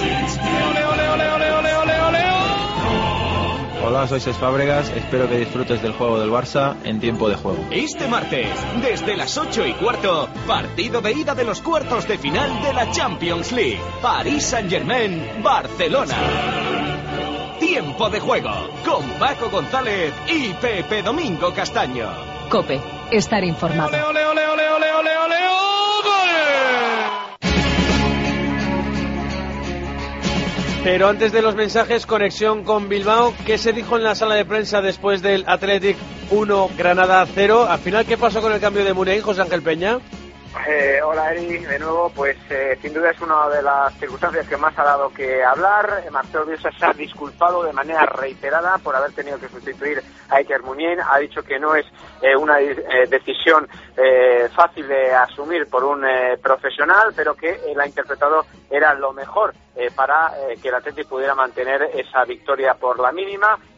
Hola, soy Cesc Fábregas. Espero que disfrutes del juego del Barça en tiempo de juego. Este martes, desde las ocho y cuarto, partido de ida de los cuartos de final de la Champions League. París Saint-Germain, Barcelona. Tiempo de juego, con Paco González y Pepe Domingo Castaño. COPE. Estar informado. Pero antes de los mensajes, conexión con Bilbao. ¿Qué se dijo en la sala de prensa después del Athletic uno, Granada cero? Al final, ¿qué pasó con el cambio de Muniain, José Ángel Peña? Eh, hola Eri, de nuevo, pues eh, sin duda es una de las circunstancias que más ha dado que hablar. Marcelo Bielsa se ha disculpado de manera reiterada por haber tenido que sustituir a Iker Muniain. Ha dicho que no es eh, una eh, decisión eh, fácil de asumir por un eh, profesional, pero que él ha interpretado era lo mejor eh, para eh, que el Athletic pudiera mantener esa victoria por la mínima.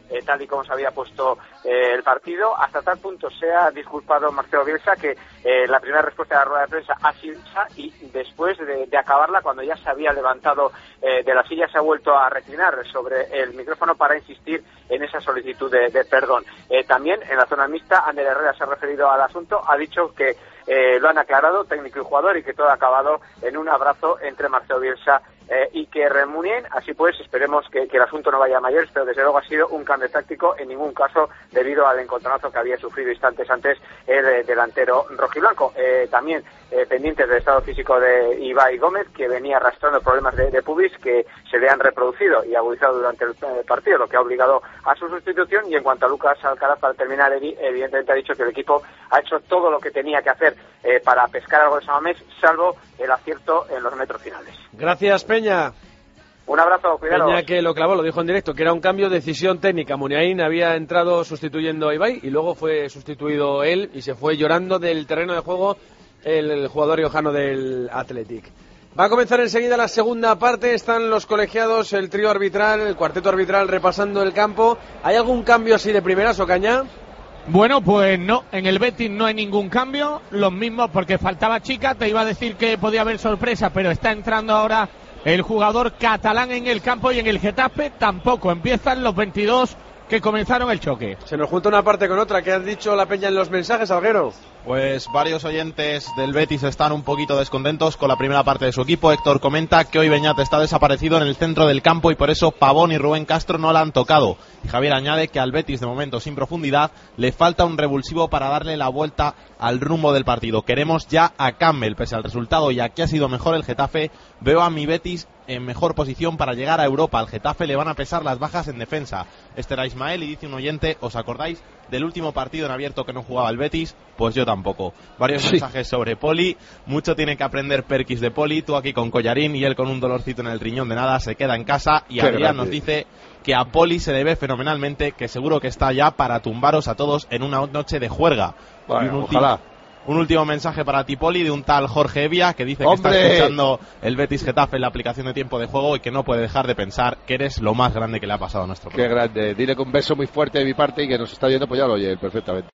eh, tal y como se había puesto eh, el partido. Hasta tal punto se ha disculpado Marcelo Bielsa que eh, la primera respuesta de la rueda de prensa ha sido esa, y después de, de acabarla, cuando ya se había levantado eh, de la silla, se ha vuelto a reclinar sobre el micrófono para insistir en esa solicitud de, de perdón. Eh, también en la zona mixta, Ander Herrera se ha referido al asunto, ha dicho que eh, lo han aclarado técnico y jugador y que todo ha acabado en un abrazo entre Marcelo Bielsa Eh, y que remunien. Así pues, esperemos que, que el asunto no vaya a mayores, pero desde luego ha sido un cambio táctico, en ningún caso debido al encontronazo que había sufrido instantes antes el eh, delantero rojiblanco. Eh, también eh, pendientes del estado físico de Ibai Gómez, que venía arrastrando problemas de, de pubis que se le han reproducido y agudizado durante el eh, partido, lo que ha obligado a su sustitución. Y en cuanto a Lucas Alcaraz, para terminar, evidentemente ha dicho que el equipo ha hecho todo lo que tenía que hacer eh, para pescar algo de Samamés, salvo el acierto en los metros finales. Gracias, Peña. Un abrazo, cuidado. Peña, que lo clavó, lo dijo en directo, que era un cambio de decisión técnica. Muniain había entrado sustituyendo a Ibai y luego fue sustituido él y se fue llorando del terreno de juego el, el jugador riojano del Athletic. Va a comenzar enseguida la segunda parte. Están los colegiados, el trío arbitral, el cuarteto arbitral repasando el campo. ¿Hay algún cambio así de primeras, Ocaña? Bueno, pues no, en el Betis no hay ningún cambio, los mismos porque faltaba Chica, te iba a decir que podía haber sorpresa, pero está entrando ahora el jugador catalán en el campo, y en el Getafe tampoco, empiezan los veintidós que comenzaron el choque. Se nos junta una parte con otra. ¿Qué has dicho la Peña en los mensajes, Alguero? Pues varios oyentes del Betis están un poquito descontentos con la primera parte de su equipo. Héctor comenta que hoy Beñat está desaparecido en el centro del campo y por eso Pavón y Rubén Castro no la han tocado. Y Javier añade que al Betis, de momento sin profundidad, le falta un revulsivo para darle la vuelta al rumbo del partido. Queremos ya a Campbell. Pese al resultado y a que ha sido mejor el Getafe, veo a mi Betis en mejor posición para llegar a Europa. Al Getafe le van a pesar las bajas en defensa. Este era Ismael y dice un oyente, ¿os acordáis del último partido en abierto que no jugaba el Betis? Pues yo tampoco. Varios sí. mensajes sobre Poli. Mucho tiene que aprender Perkis de Poli. Tú aquí con collarín y él con un dolorcito en el riñón de nada. Se queda en casa. Y Qué Adrián grande. Nos dice que a Poli se le ve fenomenalmente, que seguro que está ya para tumbaros a todos en una noche de juerga. Bueno, y un ojalá. Último, un último mensaje para ti, Poli, de un tal Jorge Evia, que dice ¡Hombre! que está escuchando el Betis Getafe en la aplicación de tiempo de juego y que no puede dejar de pensar que eres lo más grande que le ha pasado a nuestro programa. Qué grande. Dile que un beso muy fuerte de mi parte y que nos está oyendo, pues ya lo oye perfectamente.